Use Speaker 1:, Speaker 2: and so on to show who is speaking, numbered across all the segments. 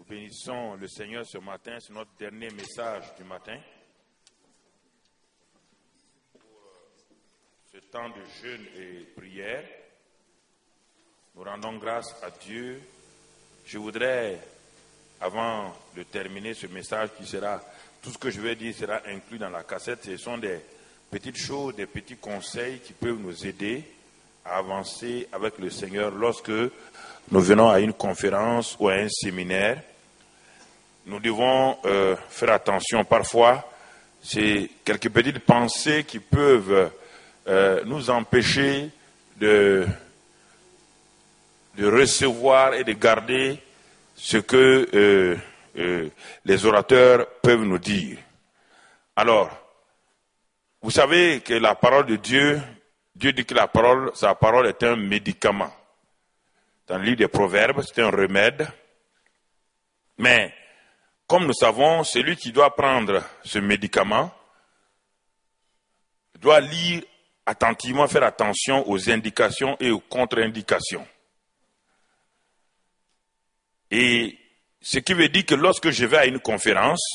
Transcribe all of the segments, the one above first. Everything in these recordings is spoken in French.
Speaker 1: bénissons le Seigneur ce matin, c'est notre dernier message du matin. Pour ce temps de jeûne et prière, nous rendons grâce à Dieu. Je voudrais, avant de terminer ce message qui sera, tout ce que je vais dire sera inclus dans la cassette, ce sont des petites choses, des petits conseils qui peuvent nous aider à avancer avec le Seigneur lorsque nous venons à une conférence ou à un séminaire. Nous devons faire attention. Parfois, c'est quelques petites pensées qui peuvent nous empêcher de recevoir et de garder ce que les orateurs peuvent nous dire. Alors, vous savez que la parole de Dieu, Dieu dit que sa parole est un médicament. Dans le livre des Proverbes, c'est un remède. Mais, comme nous savons, celui qui doit prendre ce médicament doit lire attentivement, faire attention aux indications et aux contre-indications. Et ce qui veut dire que lorsque je vais à une conférence,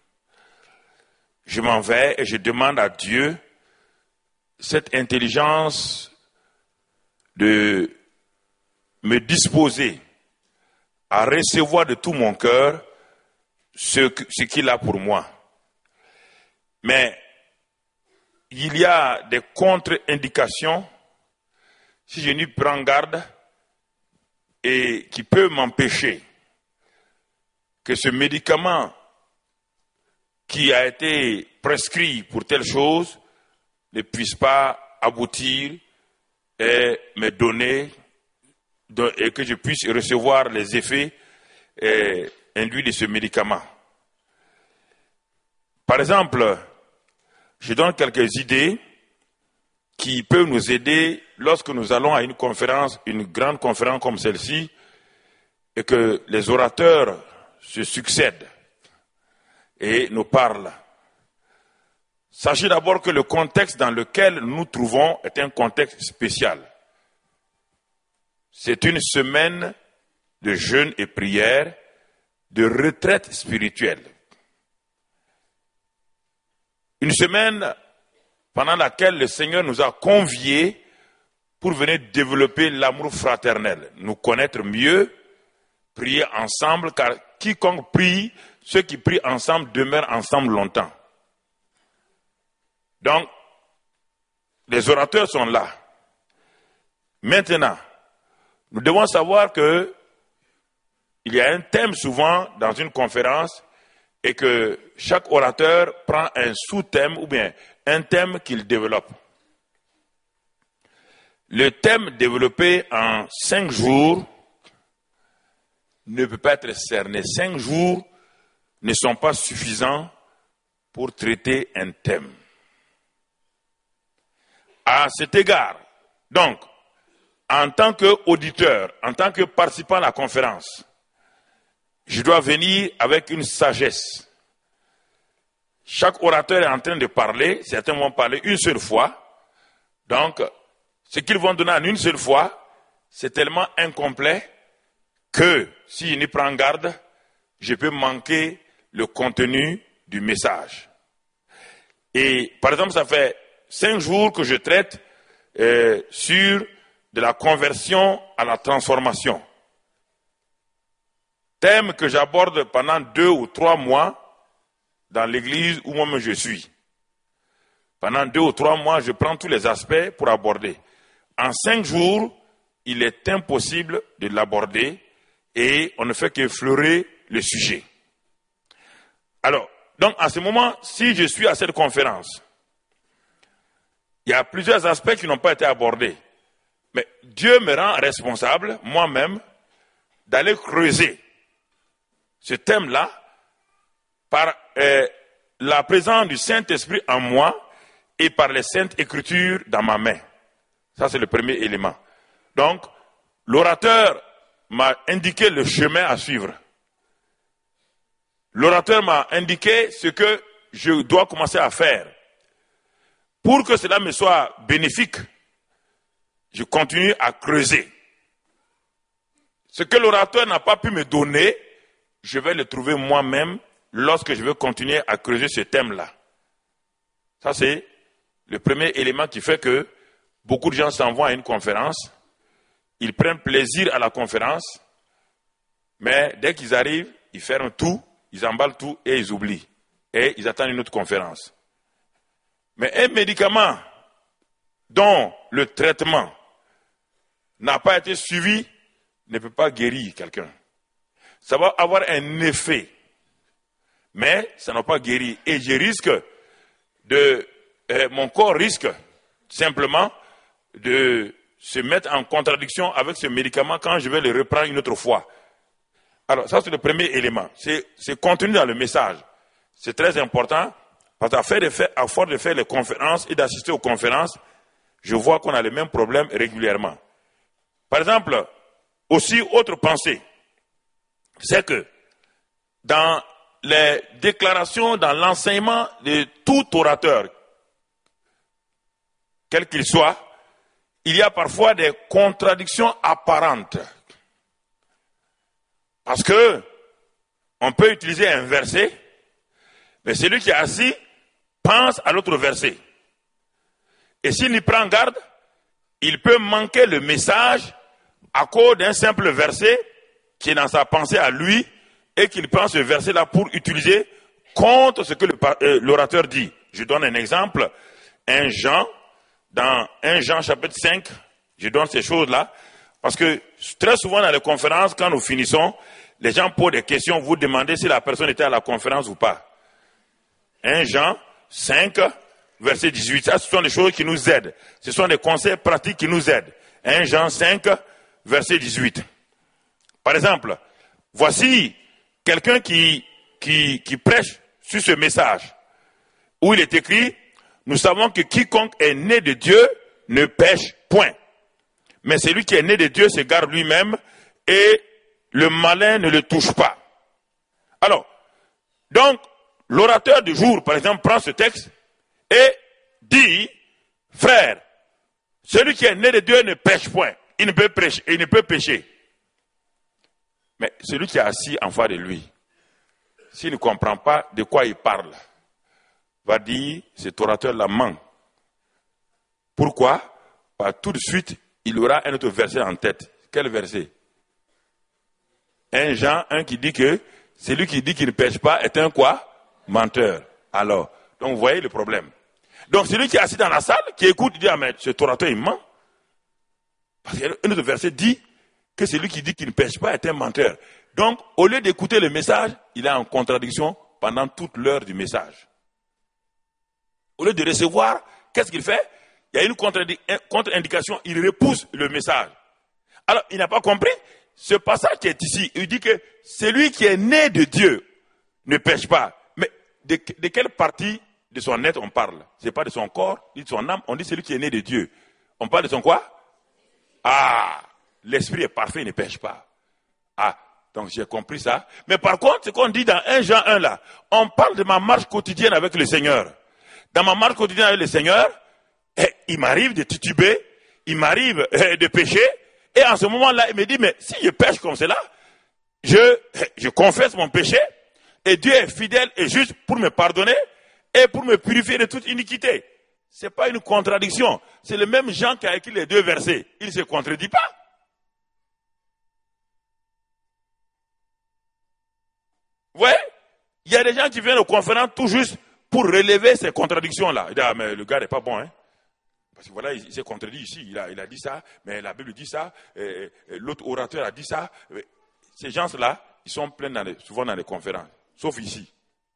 Speaker 1: je m'en vais et je demande à Dieu cette intelligence de me disposer à recevoir de tout mon cœur ce qu'il a pour moi. Mais il y a des contre-indications si je n'y prends garde et qui peuvent m'empêcher que ce médicament qui a été prescrit pour telle chose ne puisse pas aboutir et me donner et que je puisse recevoir les effets induits de ce médicament. Par exemple, je donne quelques idées qui peuvent nous aider lorsque nous allons à une conférence, une grande conférence comme celle-ci, et que les orateurs se succèdent et nous parlent. Sachez d'abord que le contexte dans lequel nous nous trouvons est un contexte spécial. C'est une semaine de jeûne et prière, de retraite spirituelle. Une semaine pendant laquelle le Seigneur nous a conviés pour venir développer l'amour fraternel, nous connaître mieux, prier ensemble, car quiconque prie, ceux qui prient ensemble demeurent ensemble longtemps. Donc, les orateurs sont là. Maintenant, nous devons savoir que il y a un thème souvent dans une conférence et que chaque orateur prend un sous-thème ou bien un thème qu'il développe. Le thème développé en 5 jours ne peut pas être cerné. 5 jours ne sont pas suffisants pour traiter un thème. À cet égard, donc, en tant qu'auditeur, en tant que participant à la conférence, je dois venir avec une sagesse. Chaque orateur est en train de parler, certains vont parler une seule fois. Donc, ce qu'ils vont donner en une seule fois, c'est tellement incomplet que si je n'y prends garde, je peux manquer le contenu du message. Et par exemple, ça fait 5 jours que je traite sur de la conversion à la transformation. Thème que j'aborde pendant 2 ou 3 mois dans l'église où moi-même je suis. Pendant 2 ou 3 mois, je prends tous les aspects pour aborder. En 5 jours, il est impossible de l'aborder et on ne fait qu'effleurer le sujet. Alors, donc à ce moment, si je suis à cette conférence, il y a plusieurs aspects qui n'ont pas été abordés. Mais Dieu me rend responsable, moi-même, d'aller creuser ce thème-là par la présence du Saint-Esprit en moi et par les Saintes Écritures dans ma main. Ça, c'est le premier élément. Donc, l'orateur m'a indiqué le chemin à suivre. L'orateur m'a indiqué ce que je dois commencer à faire. Pour que cela me soit bénéfique, je continue à creuser. Ce que l'orateur n'a pas pu me donner, je vais le trouver moi-même lorsque je veux continuer à creuser ce thème-là. Ça, c'est le premier élément qui fait que beaucoup de gens s'en vont à une conférence, ils prennent plaisir à la conférence, mais dès qu'ils arrivent, ils ferment tout, ils emballent tout et ils oublient. Et ils attendent une autre conférence. Mais un médicament dont le traitement n'a pas été suivi ne peut pas guérir quelqu'un. Ça va avoir un effet, mais ça n'a pas guéri. Et je risque mon corps risque simplement de se mettre en contradiction avec ce médicament quand je vais le reprendre une autre fois. Alors, ça c'est le premier élément. C'est contenu dans le message. C'est très important parce qu'à force de faire les conférences et d'assister aux conférences, je vois qu'on a les mêmes problèmes régulièrement. Par exemple, aussi autre pensée, c'est que dans les déclarations, dans l'enseignement de tout orateur, quel qu'il soit, il y a parfois des contradictions apparentes. Parce que on peut utiliser un verset, mais celui qui est assis pense à l'autre verset. Et s'il y prend garde, il peut manquer le message à cause d'un simple verset qui est dans sa pensée à lui et qu'il prend ce verset-là pour utiliser contre ce que l'orateur dit. Je donne un exemple. Dans 1 Jean chapitre 5, je donne ces choses-là, parce que très souvent dans les conférences, quand nous finissons, les gens posent des questions, vous demandez si la personne était à la conférence ou pas. 1 Jean 5, verset 18, ça ce sont des choses qui nous aident. Ce sont des conseils pratiques qui nous aident. 1 Jean 5, verset 18. Par exemple, voici quelqu'un qui prêche sur ce message, où il est écrit, nous savons que quiconque est né de Dieu ne pêche point. Mais celui qui est né de Dieu se garde lui-même et le malin ne le touche pas. Alors, donc, l'orateur du jour, par exemple, prend ce texte et dit, frère, celui qui est né de Dieu ne pêche point. Il ne peut pécher. Mais celui qui est assis en face de lui, s'il ne comprend pas de quoi il parle, va dire, cet orateur-là ment. Pourquoi? Parce que tout de suite, il aura un autre verset en tête. Quel verset? 1 Jean 1 qui dit que celui qui dit qu'il ne pêche pas est un quoi? Menteur. Alors, donc vous voyez le problème. Donc celui qui est assis dans la salle, qui écoute, il dit, ah mais cet orateur il ment. Parce qu'un autre verset dit que celui qui dit qu'il ne pêche pas est un menteur. Donc, au lieu d'écouter le message, il est en contradiction pendant toute l'heure du message. Au lieu de recevoir, qu'est-ce qu'il fait? Il y a une contre-indication, il repousse le message. Alors, il n'a pas compris. Ce passage qui est ici, il dit que celui qui est né de Dieu ne pêche pas. Mais de quelle partie de son être on parle? Ce n'est pas de son corps, ni de son âme. On dit celui qui est né de Dieu. On parle de son quoi? Ah, l'esprit est parfait, il ne pêche pas. Ah, donc j'ai compris ça. Mais par contre, ce qu'on dit dans 1 Jean 1 là, on parle de ma marche quotidienne avec le Seigneur. Dans ma marche quotidienne avec le Seigneur, il m'arrive de tituber, il m'arrive de pécher, et en ce moment-là, il me dit, mais si je pêche comme cela, je confesse mon péché, et Dieu est fidèle et juste pour me pardonner, et pour me purifier de toute iniquité. Ce n'est pas une contradiction. C'est le même Jean qui a écrit les deux versets. Il ne se contredit pas. Vous voyez? Il y a des gens qui viennent aux conférences tout juste pour relever ces contradictions-là. Il dit, ah, mais le gars n'est pas bon, hein. Parce que voilà, il s'est contredit ici. Il a dit ça, mais la Bible dit ça. L'autre orateur a dit ça. Ces gens-là, ils sont pleins souvent dans les conférences. Sauf ici.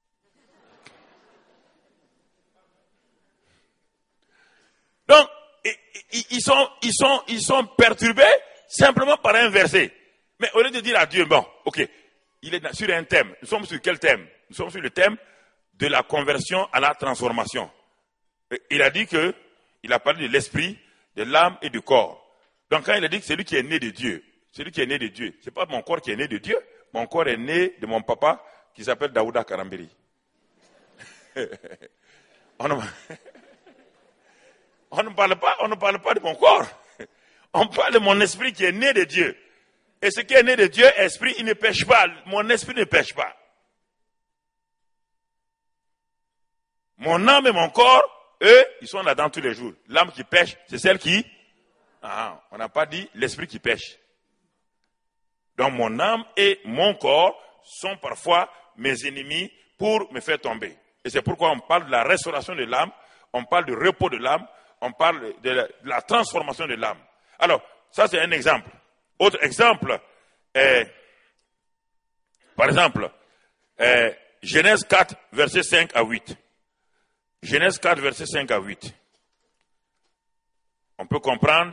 Speaker 1: Donc, ils sont perturbés simplement par un verset. Mais au lieu de dire à Dieu, bon, ok, il est sur un thème. Nous sommes sur quel thème? Nous sommes sur le thème de la conversion à la transformation. Il a dit que, il a parlé de l'esprit, de l'âme et du corps. Donc quand il a dit que c'est lui qui est né de Dieu, celui qui est né de Dieu, c'est pas mon corps qui est né de Dieu, mon corps est né de mon papa qui s'appelle Daouda Karamberi. On ne parle pas de mon corps. On parle de mon esprit qui est né de Dieu. Et ce qui est né de Dieu, esprit, il ne pêche pas. Mon esprit ne pêche pas. Mon âme et mon corps, eux, ils sont là-dedans tous les jours. L'âme qui pêche, c'est celle qui... on n'a pas dit l'esprit qui pêche. Donc mon âme et mon corps sont parfois mes ennemis pour me faire tomber. Et c'est pourquoi on parle de la restauration de l'âme, on parle du repos de l'âme, on parle de la transformation de l'âme. Alors, ça c'est un exemple. Autre exemple, par exemple, Genèse 4, versets 5 à 8. Genèse 4, versets 5 à 8. On peut comprendre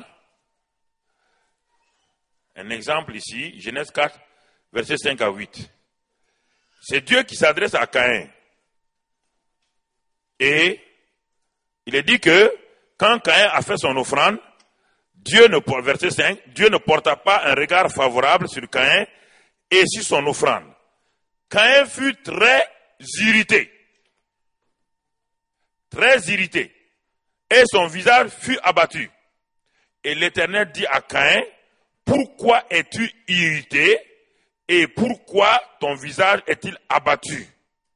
Speaker 1: un exemple ici, Genèse 4, versets 5 à 8. C'est Dieu qui s'adresse à Caïn. Et il est dit que quand Caïn a fait son offrande, verset 5, Dieu ne porta pas un regard favorable sur Caïn et sur son offrande. Caïn fut très irrité. Très irrité. Et son visage fut abattu. Et l'Éternel dit à Caïn, pourquoi es-tu irrité et pourquoi ton visage est-il abattu?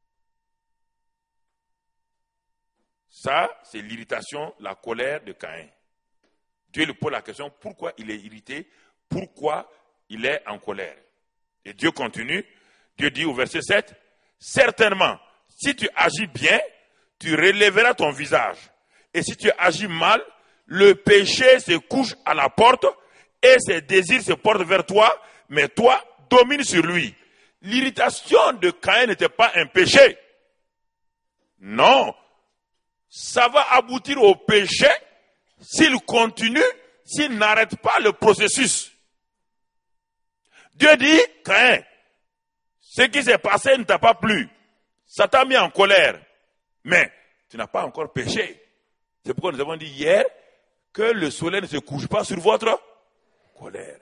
Speaker 1: Ça, c'est l'irritation, la colère de Caïn. Dieu lui pose la question, pourquoi il est irrité? Pourquoi il est en colère? Et Dieu continue. Dieu dit au verset 7, certainement, si tu agis bien, tu relèveras ton visage. Et si tu agis mal, le péché se couche à la porte et ses désirs se portent vers toi, mais toi, domine sur lui. L'irritation de Caïn n'était pas un péché. Non. Ça va aboutir au péché s'il continue, s'il n'arrête pas le processus. Dieu dit, Caïn, ce qui s'est passé ne t'a pas plu. Ça t'a mis en colère. Mais tu n'as pas encore péché. C'est pourquoi nous avons dit hier que le soleil ne se couche pas sur votre colère.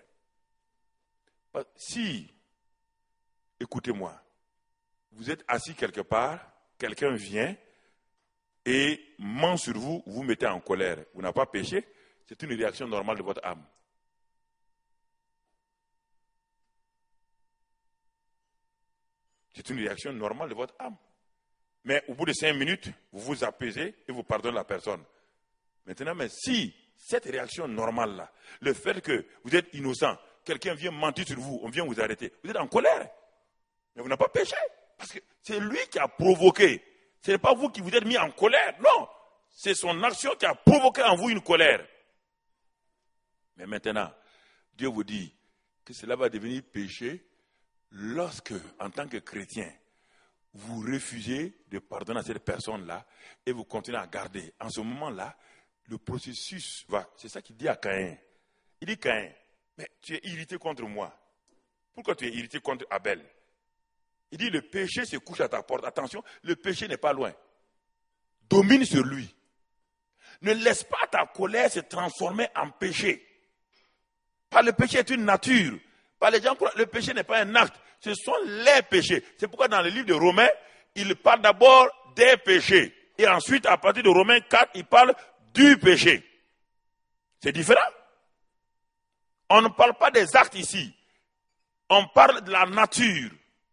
Speaker 1: Si, écoutez-moi, vous êtes assis quelque part, quelqu'un vient et ment sur vous, vous mettez en colère. Vous n'avez pas péché, c'est une réaction normale de votre âme. C'est une réaction normale de votre âme. Mais au bout de 5 minutes, vous vous apaisez et vous pardonnez la personne. Maintenant, mais si cette réaction normale-là, le fait que vous êtes innocent, quelqu'un vient mentir sur vous, on vient vous arrêter, vous êtes en colère. Mais vous n'avez pas péché. Parce que c'est lui qui a provoqué. Ce n'est pas vous qui vous êtes mis en colère. Non. C'est son action qui a provoqué en vous une colère. Mais maintenant, Dieu vous dit que cela va devenir péché lorsque, en tant que chrétien, vous refusez de pardonner à cette personne-là et vous continuez à garder. En ce moment-là, le processus va. C'est ça qu'il dit à Caïn. Il dit, Caïn, mais tu es irrité contre moi. Pourquoi tu es irrité contre Abel? Il dit, le péché se couche à ta porte. Attention, le péché n'est pas loin. Domine sur lui. Ne laisse pas ta colère se transformer en péché. Pas le péché est une nature. Pas les gens croient, le péché n'est pas un acte. Ce sont les péchés. C'est pourquoi dans le livre de Romains, il parle d'abord des péchés. Et ensuite, à partir de Romains 4, il parle du péché. C'est différent. On ne parle pas des actes ici. On parle de la nature.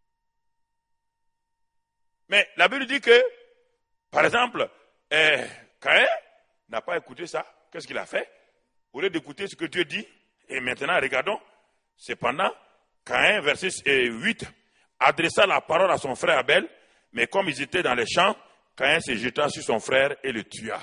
Speaker 1: Mais la Bible dit que, par exemple, Caïn n'a pas écouté ça. Qu'est-ce qu'il a fait? Au lieu d'écouter ce que Dieu dit, et maintenant, regardons, cependant, Caïn, verset 8, adressa la parole à son frère Abel, mais comme ils étaient dans les champs, Caïn se jeta sur son frère et le tua.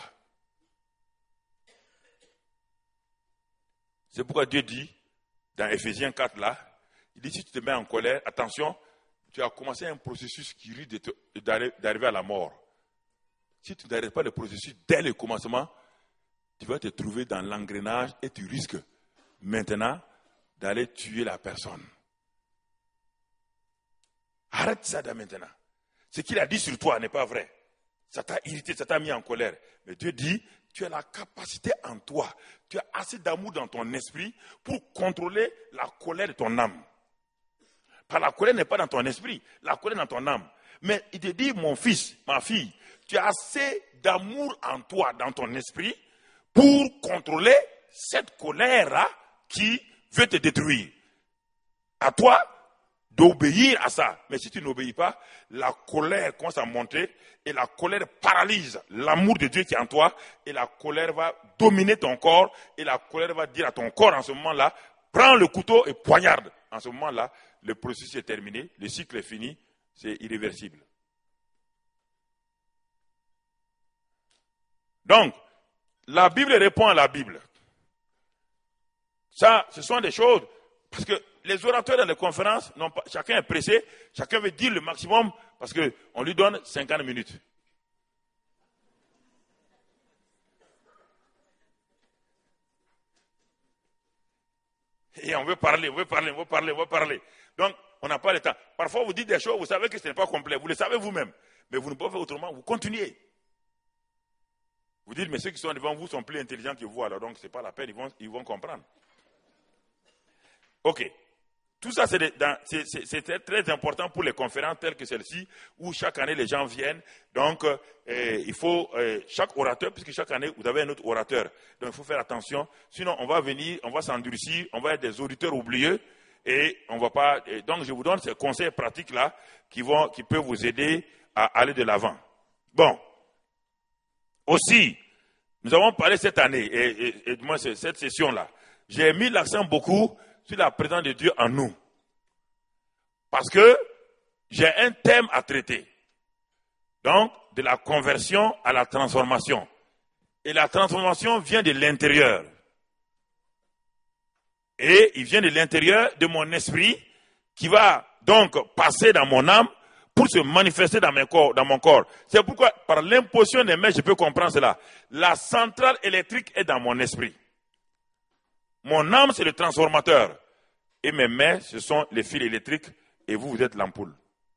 Speaker 1: C'est pourquoi Dieu dit, dans Ephésiens 4 là, il dit, si tu te mets en colère, attention, tu as commencé un processus qui risque d'arriver à la mort. Si tu n'arrêtes pas le processus dès le commencement, tu vas te trouver dans l'engrenage et tu risques maintenant d'aller tuer la personne. Arrête ça dès maintenant. Ce qu'il a dit sur toi n'est pas vrai. Ça t'a irrité, ça t'a mis en colère. Mais Dieu dit, tu as la capacité en toi, tu as assez d'amour dans ton esprit pour contrôler la colère de ton âme. Car la colère n'est pas dans ton esprit, la colère est dans ton âme. Mais il te dit, mon fils, ma fille, tu as assez d'amour en toi, dans ton esprit, pour contrôler cette colère-là qui veut te détruire. à toi d'obéir à ça. Mais si tu n'obéis pas, la colère commence à monter et la colère paralyse l'amour de Dieu qui est en toi et la colère va dominer ton corps et la colère va dire à ton corps en ce moment-là, prends le couteau et poignarde. En ce moment-là, le processus est terminé, le cycle est fini, c'est irréversible. Donc, la Bible répond à la Bible. Ça, ce sont des choses, parce que les orateurs dans les conférences, chacun est pressé, chacun veut dire le maximum, parce qu'on lui donne 50 minutes. Et on veut parler. Donc, on n'a pas le temps. Parfois, vous dites des choses, vous savez que ce n'est pas complet, vous le savez vous-même, mais vous ne pouvez pas faire autrement, vous continuez. Vous dites, mais ceux qui sont devant vous sont plus intelligents que vous, alors donc ce n'est pas la peine, ils vont comprendre. Ok. Tout ça, c'est très important pour les conférences telles que celle-ci, où chaque année les gens viennent. Donc, il faut, chaque orateur, puisque chaque année vous avez un autre orateur, donc il faut faire attention. Sinon, on va venir, on va s'endurcir, on va être des auditeurs oublieux, et on va pas. Donc, je vous donne ces conseils pratiques-là qui peuvent vous aider à aller de l'avant. Bon. Aussi, nous avons parlé cette année, et moi, cette session-là, j'ai mis l'accent beaucoup sur la présence de Dieu en nous. Parce que j'ai un thème à traiter. Donc, de la conversion à la transformation. Et la transformation vient de l'intérieur. Et il vient de l'intérieur de mon esprit qui va donc passer dans mon âme pour se manifester dans mon corps. C'est pourquoi, par l'imposition des mains, je peux comprendre cela. La centrale électrique est dans mon esprit. Mon âme, c'est le transformateur. Et mes mains, ce sont les fils électriques. Et vous êtes l'ampoule.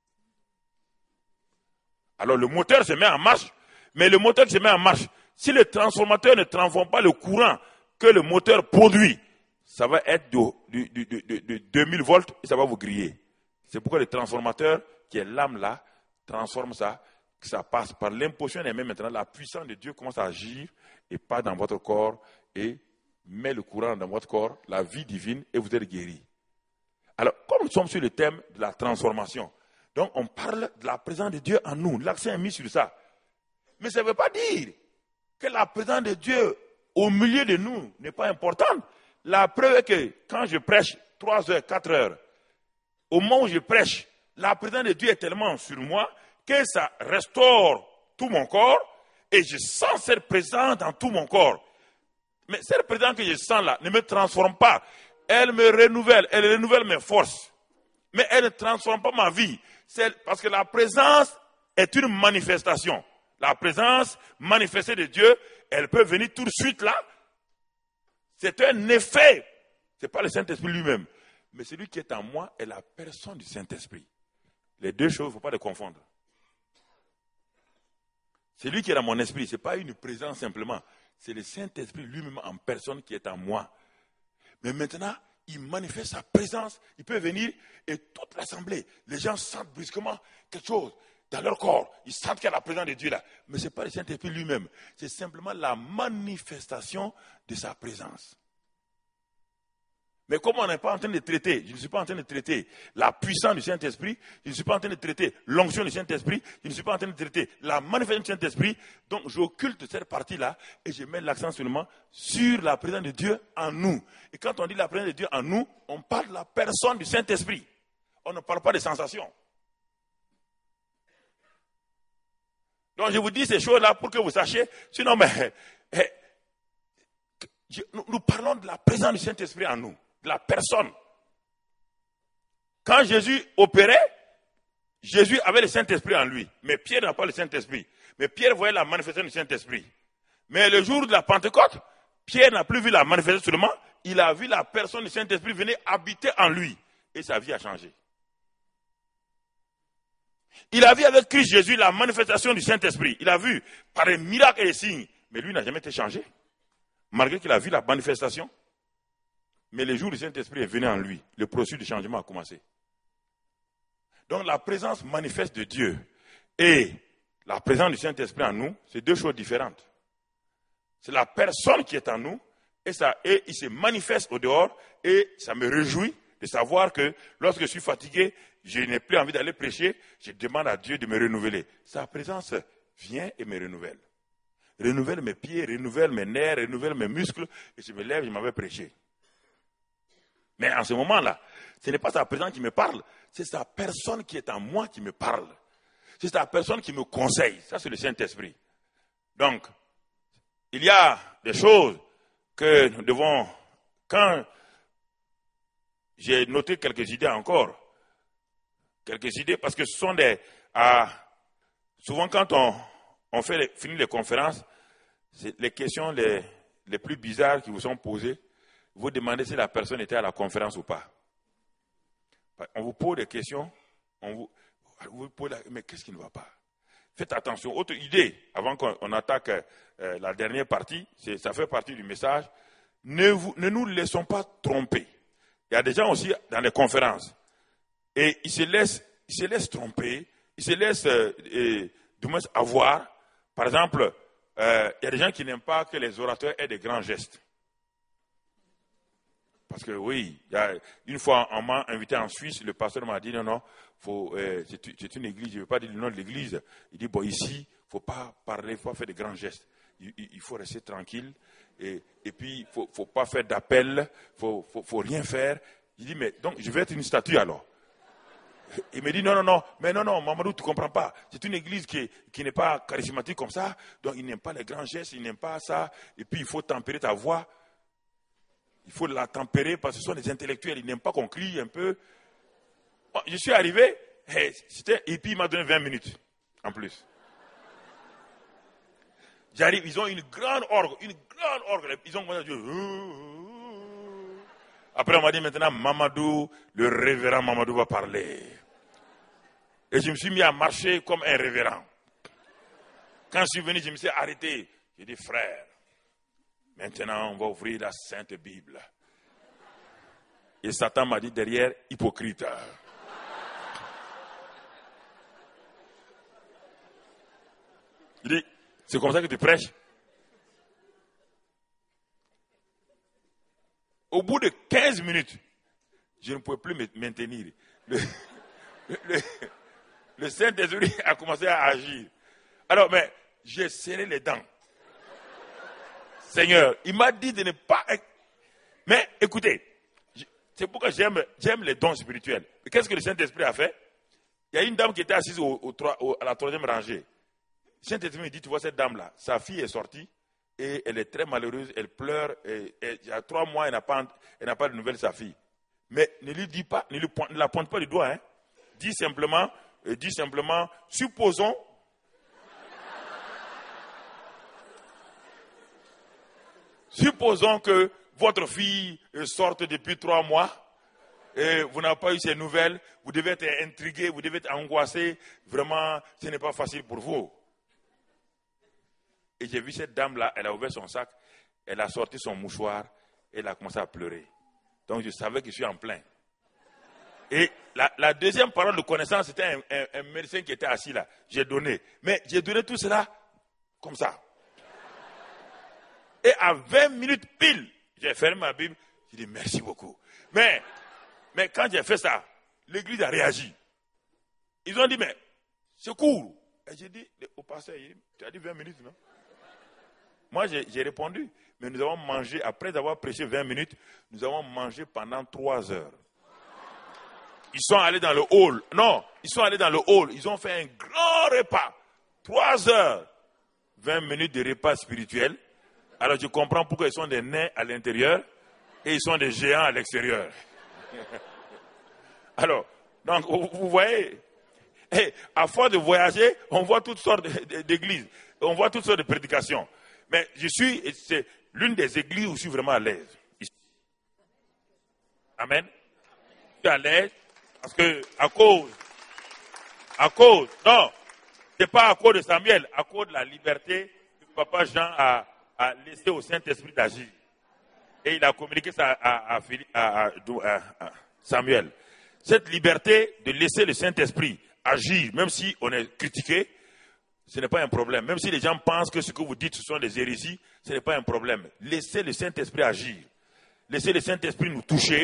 Speaker 1: Alors, le moteur se met en marche. Mais le moteur qui se met en marche, si le transformateur ne transforme pas le courant que le moteur produit, ça va être de 2000 volts et ça va vous griller. C'est pourquoi le transformateur, qui est l'âme là, transforme ça, que ça passe par l'imposition des mains. Maintenant, la puissance de Dieu commence à agir et pas dans votre corps et met le courant dans votre corps, la vie divine, et vous êtes guéri. Alors, comme nous sommes sur le thème de la transformation, donc on parle de la présence de Dieu en nous. L'accent est mis sur ça. Mais ça ne veut pas dire que la présence de Dieu au milieu de nous n'est pas importante. La preuve est que quand je prêche 3 heures, 4 heures, au moment où je prêche, la présence de Dieu est tellement sur moi que ça restaure tout mon corps et je sens cette présence dans tout mon corps. Mais cette présence que je sens là ne me transforme pas. Elle me renouvelle, elle renouvelle mes forces. Mais elle ne transforme pas ma vie. C'est parce que la présence est une manifestation. La présence manifestée de Dieu, elle peut venir tout de suite là. C'est un effet. Ce n'est pas le Saint-Esprit lui-même. Mais celui qui est en moi est la personne du Saint-Esprit. Les deux choses, il ne faut pas les confondre. Celui qui est dans mon esprit, ce n'est pas une présence simplement. C'est le Saint-Esprit lui-même en personne qui est en moi. Mais maintenant, il manifeste sa présence. Il peut venir et toute l'assemblée, les gens sentent brusquement quelque chose dans leur corps. Ils sentent qu'il y a la présence de Dieu là. Mais ce n'est pas le Saint-Esprit lui-même. C'est simplement la manifestation de sa présence. Mais comme on n'est pas en train de traiter, je ne suis pas en train de traiter la puissance du Saint-Esprit, je ne suis pas en train de traiter l'onction du Saint-Esprit, je ne suis pas en train de traiter la manifestation du Saint-Esprit, donc j'occulte cette partie-là et je mets l'accent seulement sur la présence de Dieu en nous. Et quand on dit la présence de Dieu en nous, on parle de la personne du Saint-Esprit. On ne parle pas de sensations. Donc je vous dis ces choses-là pour que vous sachiez, sinon nous parlons de la présence du Saint-Esprit en nous. La personne. Quand Jésus opérait, Jésus avait le Saint-Esprit en lui. Mais Pierre n'a pas le Saint-Esprit. Mais Pierre voyait la manifestation du Saint-Esprit. Mais le jour de la Pentecôte, Pierre n'a plus vu la manifestation seulement, il a vu la personne du Saint-Esprit venir habiter en lui. Et sa vie a changé. Il a vu avec Christ Jésus la manifestation du Saint-Esprit. Il a vu par les miracles et les signes. Mais lui n'a jamais été changé. Malgré qu'il a vu la manifestation. Mais le jour où le Saint-Esprit est venu en lui, le processus de changement a commencé. Donc la présence manifeste de Dieu et la présence du Saint-Esprit en nous, c'est deux choses différentes. C'est la personne qui est en nous et il se manifeste au dehors et ça me réjouit de savoir que lorsque je suis fatigué, je n'ai plus envie d'aller prêcher, je demande à Dieu de me renouveler. Sa présence vient et me renouvelle. Renouvelle mes pieds, renouvelle mes nerfs, renouvelle mes muscles, et je me lève, je m'en vais prêcher. Mais en ce moment-là, ce n'est pas sa présence qui me parle, c'est sa personne qui est en moi qui me parle. C'est sa personne qui me conseille. Ça, c'est le Saint-Esprit. Donc, il y a des choses que nous devons... Quand j'ai noté quelques idées encore, quelques idées, parce que ce sont des... souvent, quand on finit les conférences, c'est les questions les plus bizarres qui vous sont posées. Vous demandez si la personne était à la conférence ou pas. On vous pose des questions, vous pose mais qu'est-ce qui ne va pas? Faites attention. Autre idée, avant qu'on attaque la dernière partie, ça fait partie du message, ne nous laissons pas tromper. Il y a des gens aussi dans les conférences, et ils se laissent tromper, ils se laissent du moins avoir. Par exemple, il y a des gens qui n'aiment pas que les orateurs aient des grands gestes. Parce que oui, une fois on m'a invité en Suisse, le pasteur m'a dit non, c'est une église, je ne veux pas dire le nom de l'église. Il dit bon, ici, il ne faut pas parler, il faut pas faire de grands gestes. Il faut rester tranquille et puis il ne faut pas faire d'appel, il ne faut rien faire. Il dit mais donc je vais être une statue alors. Il me dit non, Mamadou, tu ne comprends pas. C'est une église qui n'est pas charismatique comme ça, donc il n'aime pas les grands gestes, il n'aime pas ça, et puis il faut tempérer ta voix. Il faut la tempérer parce que ce sont des intellectuels, ils n'aiment pas qu'on crie un peu. Bon, je suis arrivé, et puis il m'a donné 20 minutes en plus. J'arrive, ils ont une grande orgue. Ils ont commencé à dire... Après on m'a dit maintenant, Mamadou, le révérend Mamadou va parler. Et je me suis mis à marcher comme un révérend. Quand je suis venu, je me suis arrêté. J'ai dit, frère, maintenant, on va ouvrir la Sainte Bible. Et Satan m'a dit derrière, hypocrite. Il dit, c'est comme ça que tu prêches? Au bout de 15 minutes, je ne pouvais plus me maintenir. Le Saint-Esprit a commencé à agir. Alors, mais j'ai serré les dents. Seigneur, il m'a dit de ne pas... Mais écoutez, c'est pourquoi j'aime les dons spirituels. Qu'est-ce que le Saint-Esprit a fait? Il y a une dame qui était assise à la troisième rangée. Le Saint-Esprit me dit, tu vois cette dame-là, sa fille est sortie et elle est très malheureuse, elle pleure. Et il y a 3 mois, elle n'a pas de nouvelles de sa fille. Mais ne lui dis pas, ne la pointe pas du doigt. Hein. Dis simplement, supposons que votre fille sorte depuis 3 mois et vous n'avez pas eu ses nouvelles, vous devez être intrigué, vous devez être angoissé. Vraiment, ce n'est pas facile pour vous. Et j'ai vu cette dame-là, elle a ouvert son sac, elle a sorti son mouchoir et elle a commencé à pleurer. Donc je savais que je suis en plein. Et la deuxième parole de connaissance, c'était un médecin qui était assis là. J'ai donné. Mais j'ai donné tout cela comme ça. Et à 20 minutes pile, j'ai fermé ma Bible. J'ai dit merci beaucoup. Mais quand j'ai fait ça, l'église a réagi. Ils ont dit, mais c'est court. Et j'ai dit au pasteur, tu as dit 20 minutes, non? Moi, j'ai répondu. Mais nous avons mangé, après avoir prêché 20 minutes, nous avons mangé pendant 3 heures. Ils sont allés dans le hall. Non, ils sont allés dans le hall. Ils ont fait un grand repas. 3 heures. 20 minutes de repas spirituel. Alors je comprends pourquoi ils sont des nains à l'intérieur et ils sont des géants à l'extérieur. Alors, donc vous voyez, à force de voyager, on voit toutes sortes d'églises, on voit toutes sortes de prédications. Mais c'est l'une des églises où je suis vraiment à l'aise. Amen. Je suis à l'aise parce que à cause, non, c'est pas à cause de Samuel, à cause de la liberté que Papa Jean a laissé au Saint-Esprit d'agir. Et il a communiqué ça à Samuel. Cette liberté de laisser le Saint-Esprit agir, même si on est critiqué, ce n'est pas un problème. Même si les gens pensent que ce que vous dites, ce sont des hérésies, ce n'est pas un problème. Laissez le Saint-Esprit agir. Laissez le Saint-Esprit nous toucher.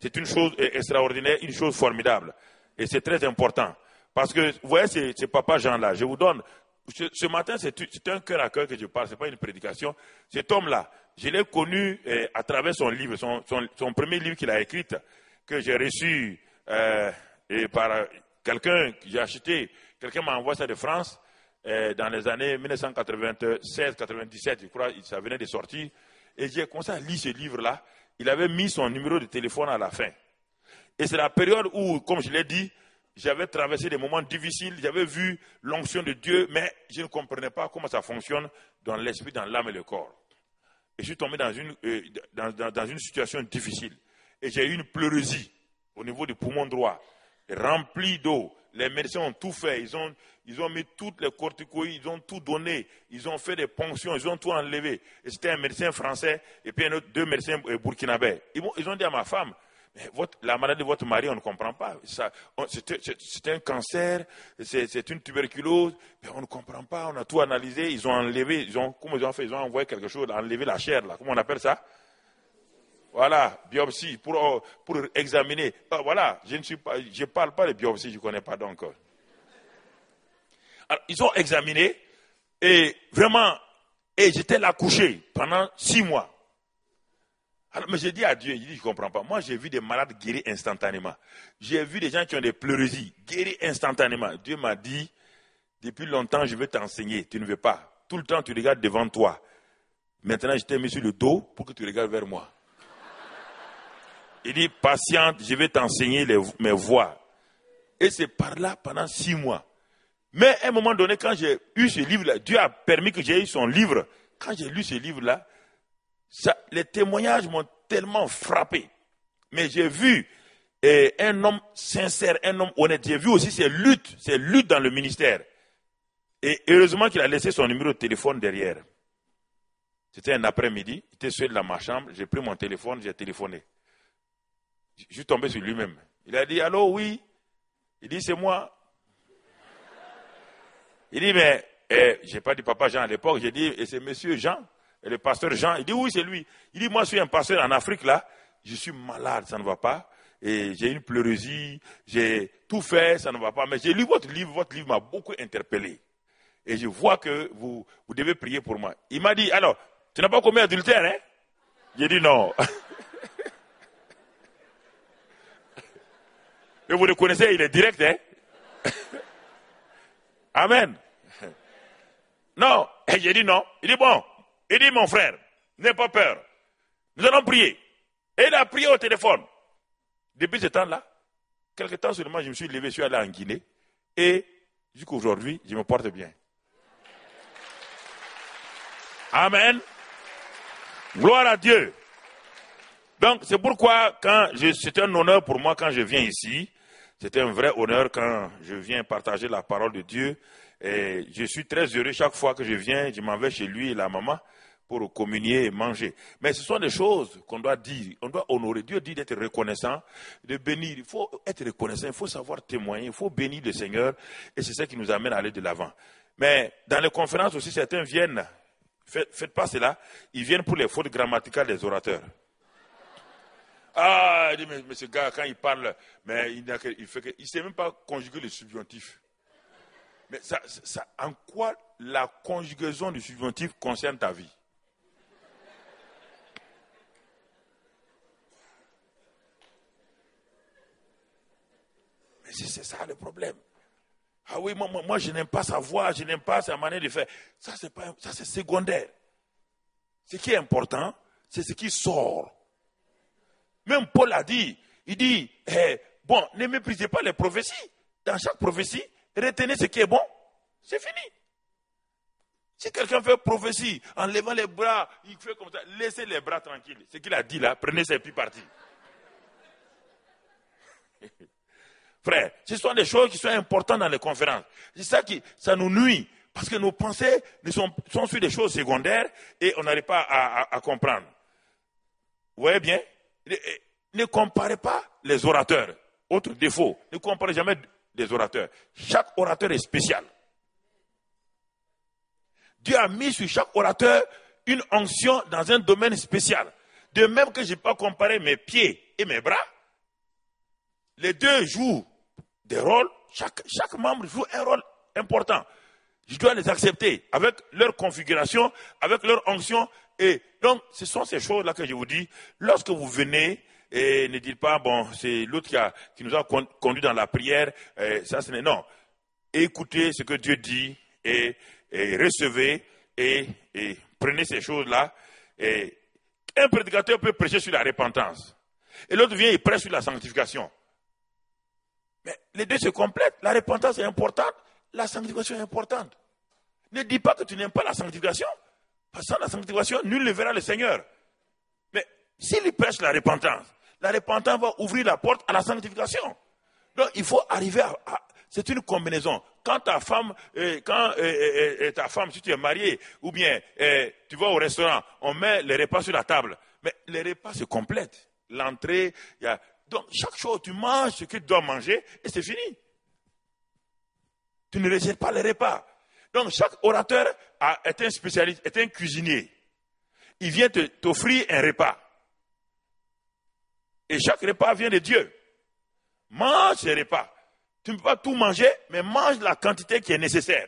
Speaker 1: c'est une chose extraordinaire, une chose formidable. Et c'est très important. Parce que, vous voyez, ces Papa Jean-là, je vous donne, ce matin, c'est un cœur à cœur que je parle, ce n'est pas une prédication. Cet homme-là, je l'ai connu à travers son livre, son premier livre qu'il a écrit, que j'ai reçu et par quelqu'un que j'ai acheté. Quelqu'un m'a envoyé ça de France dans les années 1996-97, je crois, ça venait de sortir. Et j'ai commencé à lire ce livre-là. Il avait mis son numéro de téléphone à la fin. Et c'est la période où, comme je l'ai dit, j'avais traversé des moments difficiles, j'avais vu l'onction de Dieu, mais je ne comprenais pas comment ça fonctionne dans l'esprit, dans l'âme et le corps. Et je suis tombé dans une situation difficile. Et j'ai eu une pleurésie au niveau du poumon droit, rempli d'eau. Les médecins ont tout fait, ils ont mis toutes les corticoïdes, ils ont tout donné, ils ont fait des ponctions, ils ont tout enlevé. Et c'était un médecin français et puis deux médecins burkinabés. Ils ont dit à ma femme, mais la maladie de votre mari, on ne comprend pas. C'est un cancer, c'est une tuberculose, mais on ne comprend pas, on a tout analysé, ils ont enlevé, comment ils ont fait, ils ont envoyé quelque chose, enlevé la chair, là, comment on appelle ça? Voilà, biopsie, pour examiner. Voilà, je parle pas de biopsie, je ne connais pas donc. Alors, ils ont examiné, et vraiment, et j'étais là couché pendant 6 mois. Alors, mais j'ai dit à Dieu, je ne comprends pas. Moi, j'ai vu des malades guéris instantanément. J'ai vu des gens qui ont des pleurésies guéris instantanément. Dieu m'a dit, depuis longtemps, je veux t'enseigner. Tu ne veux pas. Tout le temps, tu regardes devant toi. Maintenant, je t'ai mis sur le dos pour que tu regardes vers moi. Il dit, patiente, je vais t'enseigner mes voies. Et c'est par là pendant 6 mois. Mais à un moment donné, quand j'ai eu ce livre-là, Dieu a permis que j'ai eu son livre. Quand j'ai lu ce livre-là, les témoignages m'ont tellement frappé. Mais j'ai vu un homme sincère, un homme honnête. J'ai vu aussi ses luttes dans le ministère. Et heureusement qu'il a laissé son numéro de téléphone derrière. C'était un après-midi, il était seul dans ma chambre, j'ai pris mon téléphone, j'ai téléphoné. Je suis tombé sur lui-même. Il a dit, allô, oui. Il dit, c'est moi. Il dit, mais, je n'ai pas dit Papa Jean à l'époque, j'ai dit, et c'est monsieur Jean, et le pasteur Jean. Il dit, oui, c'est lui. Il dit, moi, je suis un pasteur en Afrique, là, je suis malade, ça ne va pas. Et j'ai une pleurésie, j'ai tout fait, ça ne va pas. Mais j'ai lu votre livre m'a beaucoup interpellé. Et je vois que vous devez prier pour moi. Il m'a dit, alors, tu n'as pas commis adultère, hein? J'ai dit non. Mais vous le connaissez, il est direct, hein? Amen. Non, et j'ai dit non. Il dit bon, il dit mon frère, n'aie pas peur. Nous allons prier. Et il a prié au téléphone. Depuis ce temps-là, quelque temps seulement, je me suis levé, je suis allé en Guinée. Et jusqu'à aujourd'hui, je me porte bien. Amen. Gloire à Dieu. Donc, c'est pourquoi c'est un honneur pour moi quand je viens ici. C'est un vrai honneur quand je viens partager la parole de Dieu. Et je suis très heureux chaque fois que je viens, je m'en vais chez lui et la maman pour communier et manger. Mais ce sont des choses qu'on doit dire, on doit honorer. Dieu dit d'être reconnaissant, de bénir. Il faut être reconnaissant, il faut savoir témoigner, il faut bénir le Seigneur. Et c'est ça qui nous amène à aller de l'avant. Mais dans les conférences aussi, certains viennent, faites pas cela, ils viennent pour les fautes grammaticales des orateurs. Ah, il dit, mais ce gars, quand il parle, mais il ne sait même pas conjuguer le subjonctif. Mais en quoi la conjugaison du subjonctif concerne ta vie? Mais c'est ça le problème. Ah oui, moi je n'aime pas sa voix, je n'aime pas sa manière de faire. Ça c'est secondaire. Ce qui est important, c'est ce qui sort. Même Paul a dit, il dit, bon, ne méprisez pas les prophéties. Dans chaque prophétie, retenez ce qui est bon, c'est fini. Si quelqu'un fait prophétie en levant les bras, il fait comme ça, laissez les bras tranquilles. Ce qu'il a dit là, prenez ses pieds partis. Frère, ce sont des choses qui sont importantes dans les conférences. C'est ça ça nous nuit. Parce que nos pensées sont sur des choses secondaires et on n'arrive pas à comprendre. Vous voyez bien? Ne comparez pas les orateurs. Autre défaut, ne comparez jamais les orateurs. Chaque orateur est spécial. Dieu a mis sur chaque orateur une onction dans un domaine spécial. De même que je ne peux pas comparer mes pieds et mes bras, les deux jouent des rôles, chaque membre joue un rôle important. Je dois les accepter avec leur configuration, avec leur onction. Et donc, ce sont ces choses-là que je vous dis. Lorsque vous venez, et ne dites pas, bon, c'est l'autre qui nous a conduit dans la prière, ça ce n'est non. Écoutez ce que Dieu dit et recevez et prenez ces choses-là. Et un prédicateur peut prêcher sur la repentance. Et l'autre vient et prêche sur la sanctification. Mais les deux se complètent. La repentance est importante, la sanctification est importante. Ne dis pas que tu n'aimes pas la sanctification. Parce que sans la sanctification, nul ne verra le Seigneur. Mais s'il prêche la repentance va ouvrir la porte à la sanctification. Donc il faut arriver à c'est une combinaison. Quand ta femme, si tu es marié, ou bien tu vas au restaurant, on met les repas sur la table. Mais les repas se complètent. L'entrée, donc chaque chose, tu manges ce que tu dois manger et c'est fini. Tu ne rejettes pas les repas. Donc chaque orateur est un spécialiste, est un cuisinier. Il vient t'offrir un repas. Et chaque repas vient de Dieu. Mange ces repas. Tu ne peux pas tout manger, mais mange la quantité qui est nécessaire.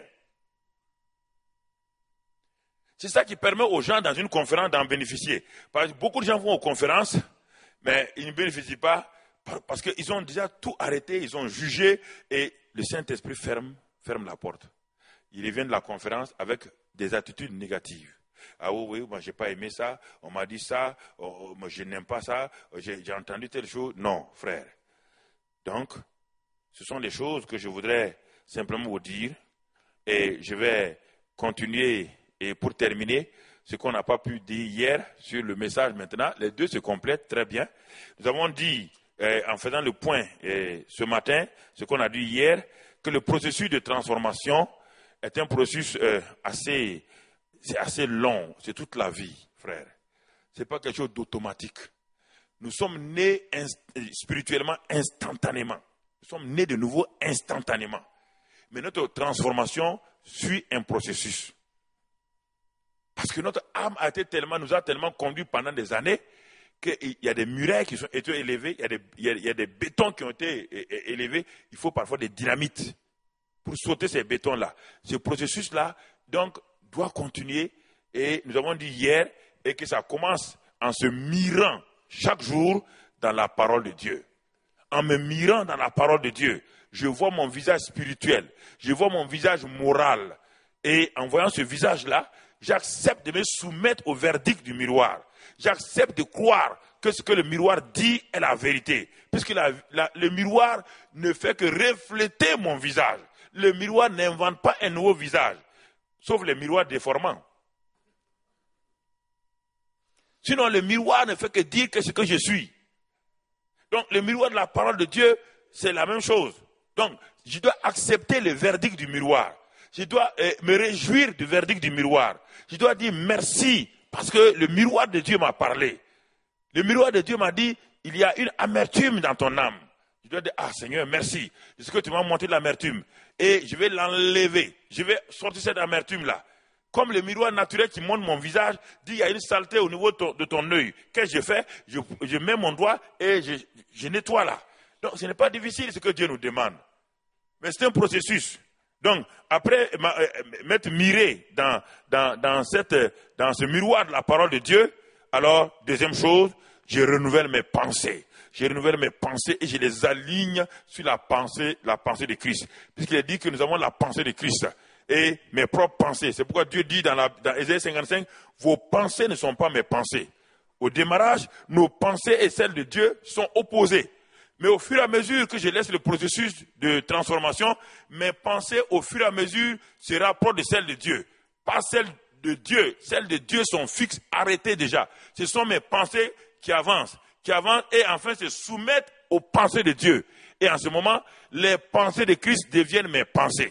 Speaker 1: C'est ça qui permet aux gens dans une conférence d'en bénéficier. Parce que beaucoup de gens vont aux conférences, mais ils ne bénéficient pas parce qu'ils ont déjà tout arrêté, ils ont jugé et le Saint-Esprit ferme la porte. Ils reviennent de la conférence avec des attitudes négatives. Ah oui, moi j'ai pas aimé ça, on m'a dit ça, moi je n'aime pas ça, j'ai entendu telle chose. Non, frère. Donc, ce sont des choses que je voudrais simplement vous dire. Et je vais continuer. Et pour terminer, ce qu'on n'a pas pu dire hier sur le message maintenant, les deux se complètent très bien. Nous avons dit, en faisant le point ce matin, ce qu'on a dit hier, que le processus de transformation est un processus assez long. C'est toute la vie, frère. Ce n'est pas quelque chose d'automatique. Nous sommes nés spirituellement instantanément. Nous sommes nés de nouveau instantanément. Mais notre transformation suit un processus. Parce que notre âme nous a tellement conduits pendant des années qu'il y a des murailles qui ont été élevées, il y a des bétons qui ont été élevés. Il faut parfois des dynamites pour sauter ces bétons-là. Ce processus-là, donc, doit continuer. Et nous avons dit hier, et que ça commence en se mirant chaque jour dans la parole de Dieu. En me mirant dans la parole de Dieu, je vois mon visage spirituel, je vois mon visage moral. Et en voyant ce visage-là, j'accepte de me soumettre au verdict du miroir. J'accepte de croire que ce que le miroir dit est la vérité. Puisque le miroir ne fait que refléter mon visage. Le miroir n'invente pas un nouveau visage, sauf les miroirs déformants. Sinon, le miroir ne fait que dire que ce que je suis. Donc, le miroir de la parole de Dieu, c'est la même chose. Donc, je dois accepter le verdict du miroir. Je dois me réjouir du verdict du miroir. Je dois dire merci parce que le miroir de Dieu m'a parlé. Le miroir de Dieu m'a dit, il y a une amertume dans ton âme. Je dois dire, ah Seigneur, merci. C'est ce que tu m'as montré l'amertume. Et je vais l'enlever. Je vais sortir cette amertume-là. Comme le miroir naturel qui montre mon visage, dit, il y a une saleté au niveau de ton œil. Qu'est-ce que je fais? Je mets mon doigt et je nettoie là. Donc, ce n'est pas difficile ce que Dieu nous demande. Mais c'est un processus. Donc, après m'être miré dans ce miroir de la parole de Dieu, alors, deuxième chose, je renouvelle mes pensées. Je renouvelle mes pensées et je les aligne sur la pensée de Christ. Puisqu'il est dit que nous avons la pensée de Christ et mes propres pensées. C'est pourquoi Dieu dit dans Ésaïe 55, vos pensées ne sont pas mes pensées. Au démarrage, nos pensées et celles de Dieu sont opposées. Mais au fur et à mesure que je laisse le processus de transformation, mes pensées, au fur et à mesure, se rapprochent de celles de Dieu. Pas celles de Dieu. Celles de Dieu sont fixes, arrêtées déjà. Ce sont mes pensées qui avancent et enfin se soumettent aux pensées de Dieu. Et en ce moment, les pensées de Christ deviennent mes pensées.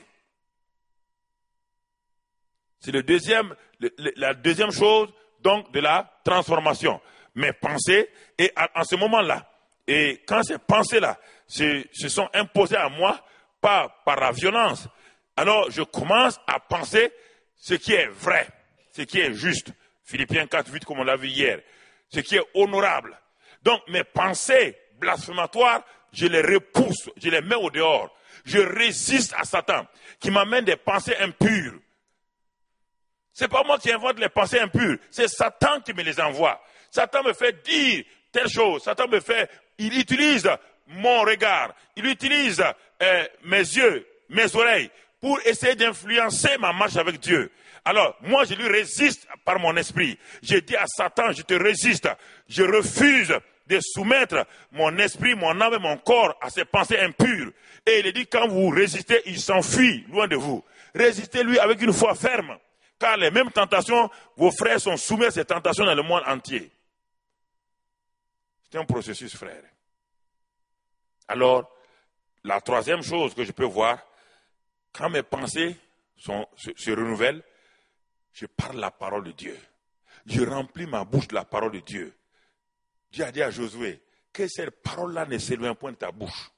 Speaker 1: C'est la deuxième chose, donc, de la transformation. Mes pensées, et en ce moment-là, et quand ces pensées-là se sont imposées à moi, pas par la violence, alors je commence à penser ce qui est vrai, ce qui est juste. Philippiens 4:8, comme on l'a vu hier. Ce qui est honorable. Donc mes pensées blasphématoires, je les repousse, je les mets au dehors. Je résiste à Satan qui m'amène des pensées impures. C'est pas moi qui invente les pensées impures, c'est Satan qui me les envoie. Satan me fait dire telle chose, il utilise mon regard, il utilise mes yeux, mes oreilles, pour essayer d'influencer ma marche avec Dieu. Alors, moi, je lui résiste par mon esprit. Je dis à Satan, je te résiste. Je refuse de soumettre mon esprit, mon âme et mon corps à ces pensées impures. Et il dit, quand vous résistez, il s'enfuit loin de vous. Résistez-lui avec une foi ferme. Car les mêmes tentations, vos frères sont soumis à ces tentations dans le monde entier. C'est un processus, frère. Alors, la troisième chose que je peux voir, quand mes pensées se renouvellent, je parle la parole de Dieu. Je remplis ma bouche de la parole de Dieu. Dieu a dit à Josué, que cette parole-là ne s'éloigne point de ta bouche.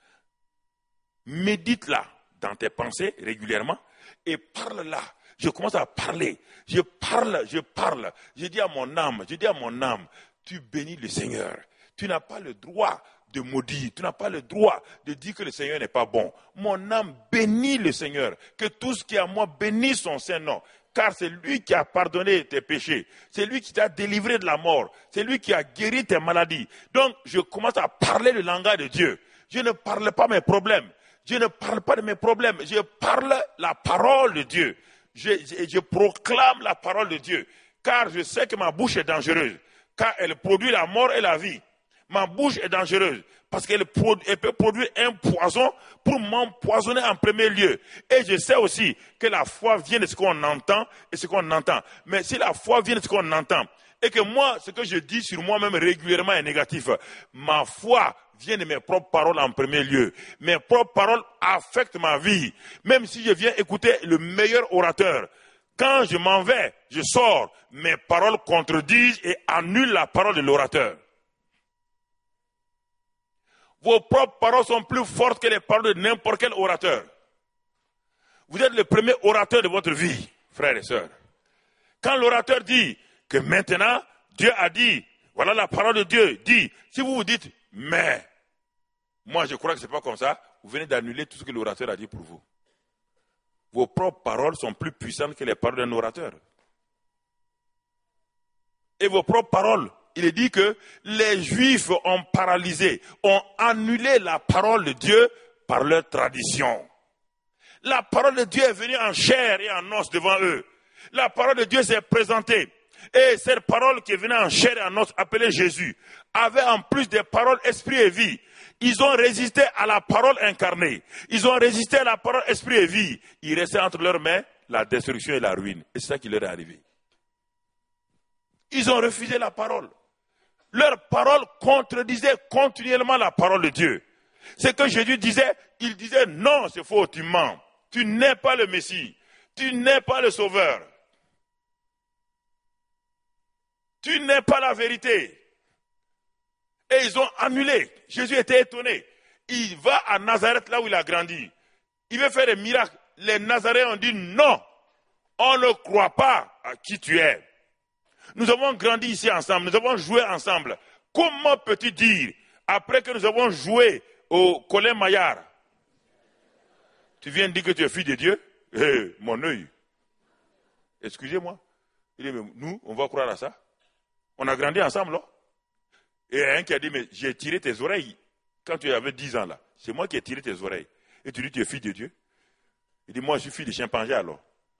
Speaker 1: Médite-la dans tes pensées régulièrement et parle-la. Je commence à parler. Je parle. Je dis à mon âme, tu bénis le Seigneur. Tu n'as pas le droit de maudire. Tu n'as pas le droit de dire que le Seigneur n'est pas bon. Mon âme bénit le Seigneur. Que tout ce qui est à moi bénisse son Saint-Nom. Car c'est lui qui a pardonné tes péchés. C'est lui qui t'a délivré de la mort. C'est lui qui a guéri tes maladies. Donc, je commence à parler le langage de Dieu. Je ne parle pas mes problèmes. Je ne parle pas de mes problèmes. Je parle la parole de Dieu. Je proclame la parole de Dieu. Car je sais que ma bouche est dangereuse. Car elle produit la mort et la vie. Ma bouche est dangereuse parce qu'elle peut produire un poison pour m'empoisonner en premier lieu. Et je sais aussi que la foi vient de ce qu'on entend et ce qu'on entend. Mais si la foi vient de ce qu'on entend et que moi, ce que je dis sur moi-même régulièrement est négatif, ma foi vient de mes propres paroles en premier lieu. Mes propres paroles affectent ma vie. Même si je viens écouter le meilleur orateur, quand je m'en vais, je sors, mes paroles contredisent et annulent la parole de l'orateur. Vos propres paroles sont plus fortes que les paroles de n'importe quel orateur. Vous êtes le premier orateur de votre vie, frères et sœurs. Quand l'orateur dit que maintenant, Dieu a dit, voilà la parole de Dieu, dit, si vous vous dites, mais, moi je crois que ce n'est pas comme ça, vous venez d'annuler tout ce que l'orateur a dit pour vous. Vos propres paroles sont plus puissantes que les paroles d'un orateur. Et vos propres paroles, il est dit que les Juifs ont paralysé, ont annulé la parole de Dieu par leur tradition. La parole de Dieu est venue en chair et en os devant eux. La parole de Dieu s'est présentée. Et cette parole qui est venue en chair et en os, appelée Jésus, avait en plus des paroles esprit et vie. Ils ont résisté à la parole incarnée. Ils ont résisté à la parole esprit et vie. Il restait entre leurs mains la destruction et la ruine. Et c'est ça qui leur est arrivé. Ils ont refusé la parole. Leur parole contredisait continuellement la parole de Dieu. C'est que Jésus disait, il disait non, c'est faux, tu mens. Tu n'es pas le Messie. Tu n'es pas le Sauveur. Tu n'es pas la vérité. Et ils ont annulé. Jésus était étonné. Il va à Nazareth, là où il a grandi. Il veut faire des miracles. Les Nazaréens ont dit non. On ne croit pas à qui tu es. Nous avons grandi ici ensemble. Nous avons joué ensemble. Comment peux-tu dire, après que nous avons joué au Colin Maillard, tu viens de dire que tu es fils de Dieu? Mon œil. Excusez-moi. Il dit, mais nous, on va croire à ça. On a grandi ensemble, là. Et il y a un qui a dit, mais j'ai tiré tes oreilles quand tu avais 10 ans, là. C'est moi qui ai tiré tes oreilles. Et tu dis, tu es fils de Dieu. Il dit, moi, je suis fils de chimpanzé, alors.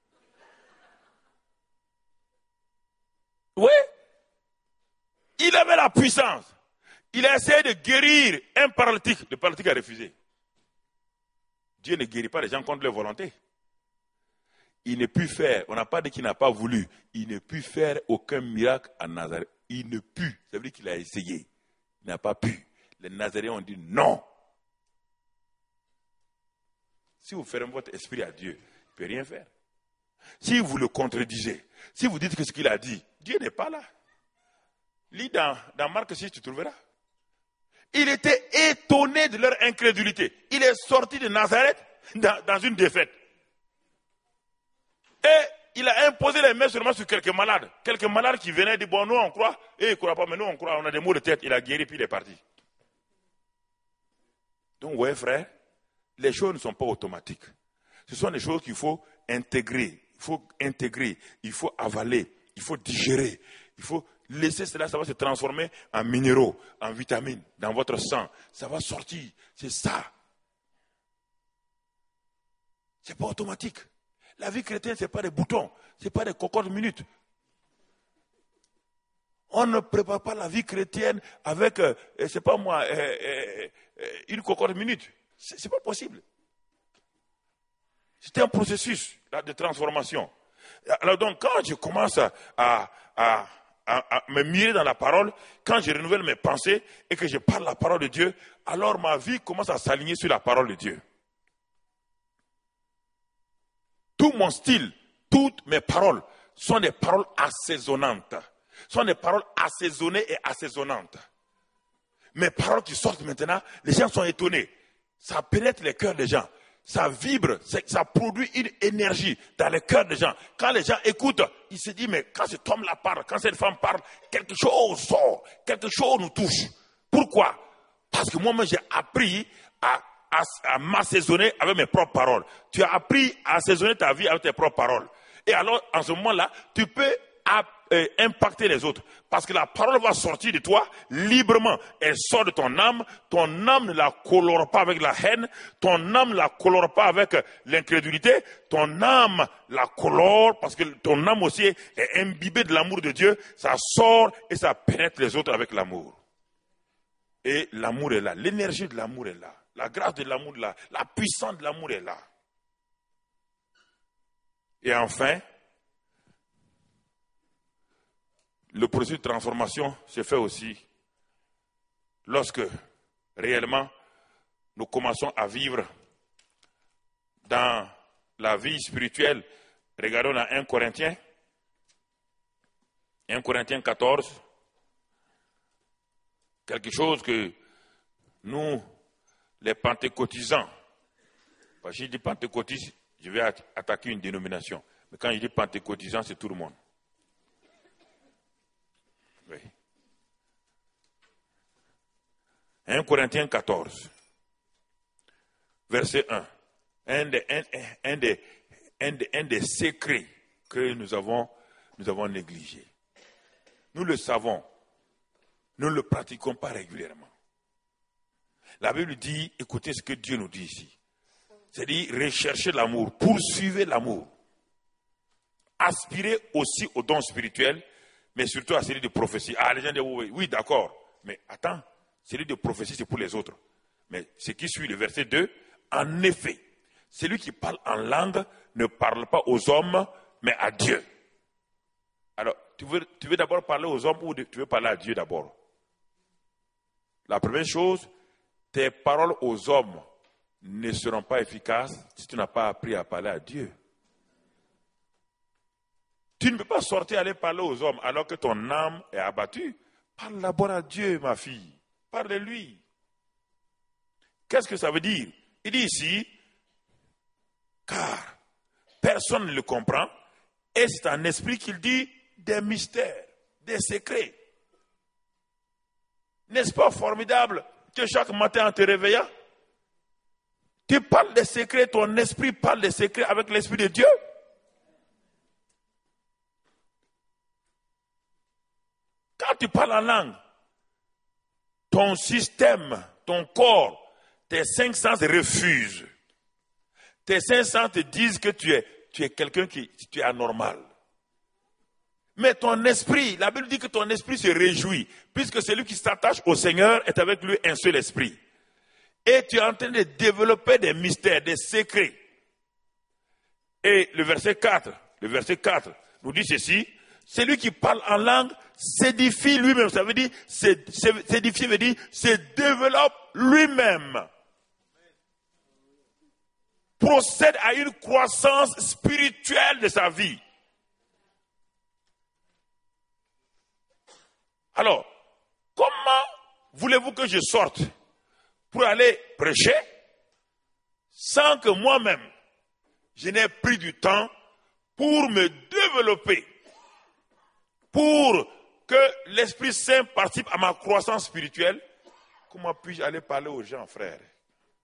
Speaker 1: Oui. Il avait la puissance. Il a essayé de guérir un paralytique. Le paralytique a refusé. Dieu ne guérit pas les gens contre leur volonté. Il ne put faire, on n'a pas dit qu'il n'a pas voulu, il ne put faire aucun miracle à Nazareth. Il ne put, ça veut dire qu'il a essayé. Il n'a pas pu. Les Nazaréens ont dit non. Si vous fermez votre esprit à Dieu, il ne peut rien faire. Si vous le contredisez, si vous dites que ce qu'il a dit, Dieu n'est pas là. Lis dans Marc 6, tu trouveras. Il était étonné de leur incrédulité. Il est sorti de Nazareth dans une défaite. Et il a imposé les mains seulement sur quelques malades. Quelques malades qui venaient dire, bon, nous on croit. Et ils ne croient pas, mais nous on croit, on a des maux de tête. Il a guéri, puis il est parti. Donc, vous voyez, frère, les choses ne sont pas automatiques. Ce sont des choses qu'il faut intégrer. Il faut avaler, il faut digérer, il faut laisser cela, ça va se transformer en minéraux, en vitamines, dans votre sang. Ça va sortir, c'est ça. Ce n'est pas automatique. La vie chrétienne, ce n'est pas des boutons, ce n'est pas des cocottes minutes. On ne prépare pas la vie chrétienne avec, c'est pas moi, une cocotte minute. C'est pas possible. C'est un processus là, de transformation. Alors donc, quand je commence à me mirer dans la parole, quand je renouvelle mes pensées et que je parle la parole de Dieu, alors ma vie commence à s'aligner sur la parole de Dieu. Tout mon style, toutes mes paroles sont des paroles assaisonnantes. Sont des paroles assaisonnées et assaisonnantes. Mes paroles qui sortent maintenant, les gens sont étonnés. Ça pénètre les cœurs des gens. Ça vibre, ça produit une énergie dans les cœurs des gens. Quand les gens écoutent, ils se disent, mais quand cet homme-là parle, quand cette femme parle, quelque chose sort, quelque chose nous touche. Pourquoi? Parce que moi-même, j'ai appris à m'assaisonner avec mes propres paroles. Tu as appris à assaisonner ta vie avec tes propres paroles. Et alors, en ce moment-là, tu peux impacter les autres. Parce que la parole va sortir de toi librement. Elle sort de ton âme ne la colore pas avec la haine, ton âme ne la colore pas avec l'incrédulité, ton âme la colore parce que ton âme aussi est imbibée de l'amour de Dieu, ça sort et ça pénètre les autres avec l'amour. Et l'amour est là, l'énergie de l'amour est là, la grâce de l'amour est là, la puissance de l'amour est là. Et enfin, le processus de transformation se fait aussi lorsque réellement nous commençons à vivre dans la vie spirituelle. Regardons dans 1 Corinthiens 14, quelque chose que nous, les pentecôtisants, parce que je dis pentecôtiste, je vais attaquer une dénomination, mais quand je dis pentecôtisant, c'est tout le monde. Oui. 1 Corinthiens 14, verset 1. Un des secrets que nous avons négligés. Nous le savons, nous ne le pratiquons pas régulièrement. La Bible dit, écoutez ce que Dieu nous dit ici. C'est-à-dire, recherchez l'amour, poursuivez l'amour. Aspirez aussi aux dons spirituels, mais surtout à celui de prophétie. Ah, les gens disent, oui, d'accord. Mais attends, celui de prophétie, c'est pour les autres. Mais ce qui suit le verset 2, en effet, celui qui parle en langue ne parle pas aux hommes, mais à Dieu. Alors, tu veux d'abord parler aux hommes ou tu veux parler à Dieu d'abord? La première chose, tes paroles aux hommes ne seront pas efficaces si tu n'as pas appris à parler à Dieu. Tu ne peux pas sortir aller parler aux hommes alors que ton âme est abattue. Parle d'abord à Dieu, ma fille. Parle de lui. Qu'est-ce que ça veut dire? Il dit ici, car personne ne le comprend, et c'est un esprit qu'il dit des mystères, des secrets. N'est-ce pas formidable que chaque matin en te réveillant, tu parles des secrets, ton esprit parle des secrets avec l'esprit de Dieu? Quand tu parles en langue, ton système, ton corps, tes 5 sens refusent. Tes 5 sens te disent que tu es quelqu'un tu es anormal. Mais ton esprit, la Bible dit que ton esprit se réjouit, puisque celui qui s'attache au Seigneur est avec lui un seul esprit. Et tu es en train de développer des mystères, des secrets. Et le verset 4 nous dit ceci, celui qui parle en langue s'édifie lui-même. Ça veut dire, s'édifier veut dire, se développe lui-même. Procède à une croissance spirituelle de sa vie. Alors, comment voulez-vous que je sorte pour aller prêcher sans que moi-même, je n'ai pris du temps pour me développer, pour que l'Esprit Saint participe à ma croissance spirituelle? Comment puis-je aller parler aux gens, frères?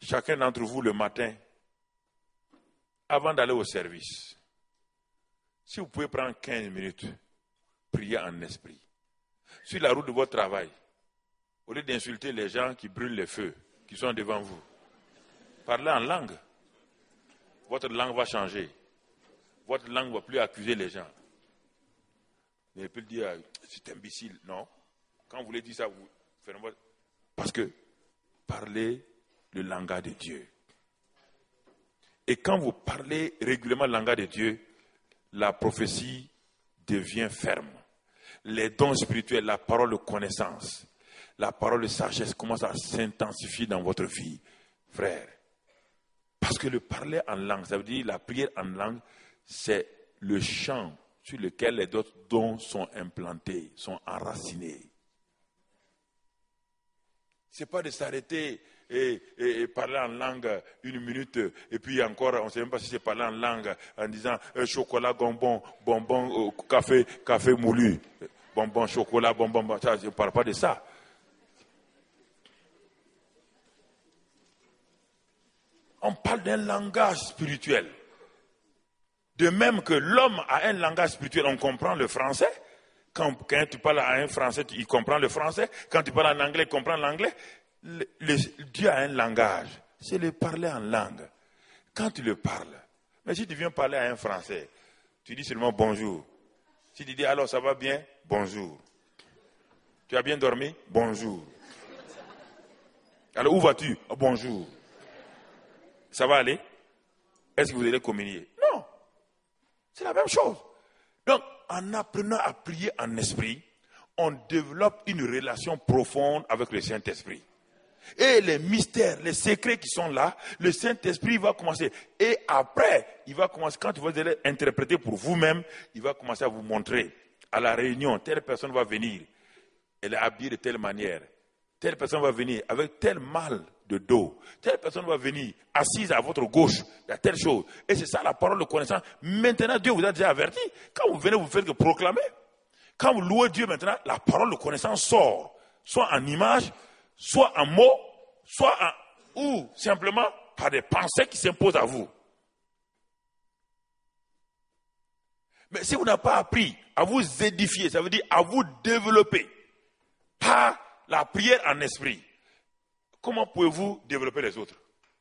Speaker 1: chacun d'entre vous le matin, avant d'aller au service, si vous pouvez prendre 15 minutes, prier en esprit. Sur la route de votre travail, au lieu d'insulter les gens qui brûlent les feux, qui sont devant vous, parlez en langue. Votre langue va changer. Votre langue ne va plus accuser les gens. Vous ne pouvez plus dire, c'est imbécile. Non. Quand vous voulez dire ça, vous faites... Parce que parlez le langage de Dieu. Et quand vous parlez régulièrement le langage de Dieu, la prophétie devient ferme. Les dons spirituels, la parole de connaissance, la parole de sagesse commence à s'intensifier dans votre vie, frère. Parce que le parler en langue, ça veut dire la prière en langue, c'est le champ sur lequel les autres dons sont implantés, sont enracinés. Ce n'est pas de s'arrêter et parler en langue 1 minute, et puis encore, on ne sait même pas si c'est parler en langue en disant chocolat, bonbon, bonbon, café moulu, bonbon, chocolat, bonbon, ça, je ne parle pas de ça. On parle d'un langage spirituel. De même que l'homme a un langage spirituel, on comprend le français. Quand tu parles à un français, il comprend le français. Quand tu parles en anglais, il comprend l'anglais. Dieu a un langage. C'est le parler en langue. Quand tu le parles, mais si tu viens parler à un français, tu dis seulement bonjour. Si tu dis alors ça va bien, bonjour. Tu as bien dormi? Bonjour. Alors où vas-tu? Oh, bonjour. Ça va aller? Est-ce que vous allez communier? Non. C'est la même chose. Donc, en apprenant à prier en esprit, on développe une relation profonde avec le Saint-Esprit. Et les mystères, les secrets qui sont là, le Saint-Esprit va commencer. Et après, il va commencer, quand vous allez interpréter pour vous-même, il va commencer à vous montrer. À la réunion, telle personne va venir. Elle est habillée de telle manière. Telle personne va venir avec tel mal de dos. Telle personne va venir assise à votre gauche. Il y a telle chose. Et c'est ça la parole de connaissance. Maintenant, Dieu vous a déjà averti. Quand vous venez, vous faites que proclamer. Quand vous louez Dieu maintenant, la parole de connaissance sort. Soit en image, soit en mots, ou simplement par des pensées qui s'imposent à vous. Mais si vous n'avez pas appris à vous édifier, ça veut dire à vous développer par la prière en esprit, comment pouvez-vous développer les autres?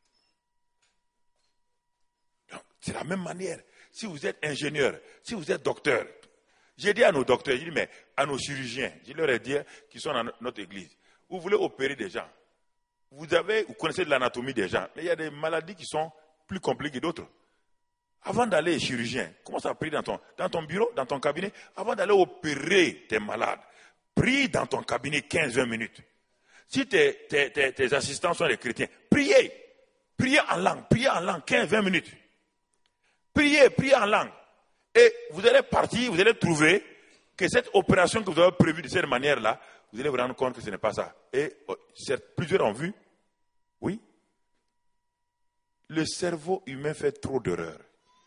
Speaker 1: Donc, c'est la même manière. Si vous êtes ingénieur, si vous êtes docteur, j'ai dit à nos docteurs, j'ai dit, mais à nos chirurgiens, je leur ai dit qui sont dans notre église, vous voulez opérer des gens, vous connaissez de l'anatomie des gens, mais il y a des maladies qui sont plus compliquées que d'autres. Avant d'aller chirurgien, commence à prier dans ton bureau, dans ton cabinet, avant d'aller opérer tes malades. Prie dans ton cabinet 15-20 minutes. Si tes assistants sont des chrétiens, priez en langue 15-20 minutes. Priez en langue. Et vous allez partir, vous allez trouver que cette opération que vous avez prévue de cette manière-là, vous allez vous rendre compte que ce n'est pas ça. Et plusieurs ont vu, oui, le cerveau humain fait trop d'erreurs.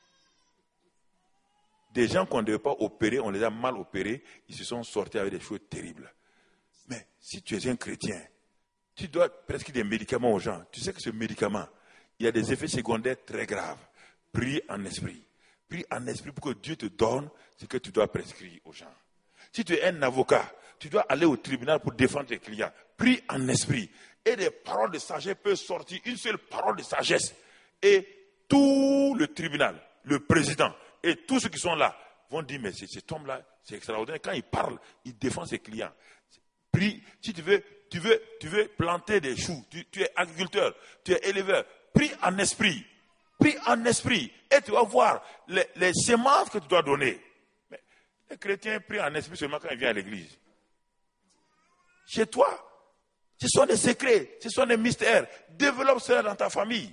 Speaker 1: Des gens qu'on ne devait pas opérer, on les a mal opérés, ils se sont sortis avec des choses terribles. Mais si tu es un chrétien, tu dois prescrire des médicaments aux gens. Tu sais que ce médicament, il y a des effets secondaires très graves. Prie en esprit. Prie en esprit pour que Dieu te donne ce que tu dois prescrire aux gens. Si tu es un avocat, tu dois aller au tribunal pour défendre tes clients. Prie en esprit. Et des paroles de sagesse peuvent sortir, une seule parole de sagesse. Et tout le tribunal, le président, et tous ceux qui sont là vont dire, mais cet homme-là, c'est extraordinaire. Quand il parle, il défend ses clients. Prie, si tu veux planter des choux, tu es agriculteur, tu es éleveur, prie en esprit. Prie en esprit. Et tu vas voir les semences que tu dois donner. Mais les chrétiens prient en esprit seulement quand ils viennent à l'église. Chez toi, ce sont des secrets, ce sont des mystères. Développe cela dans ta famille.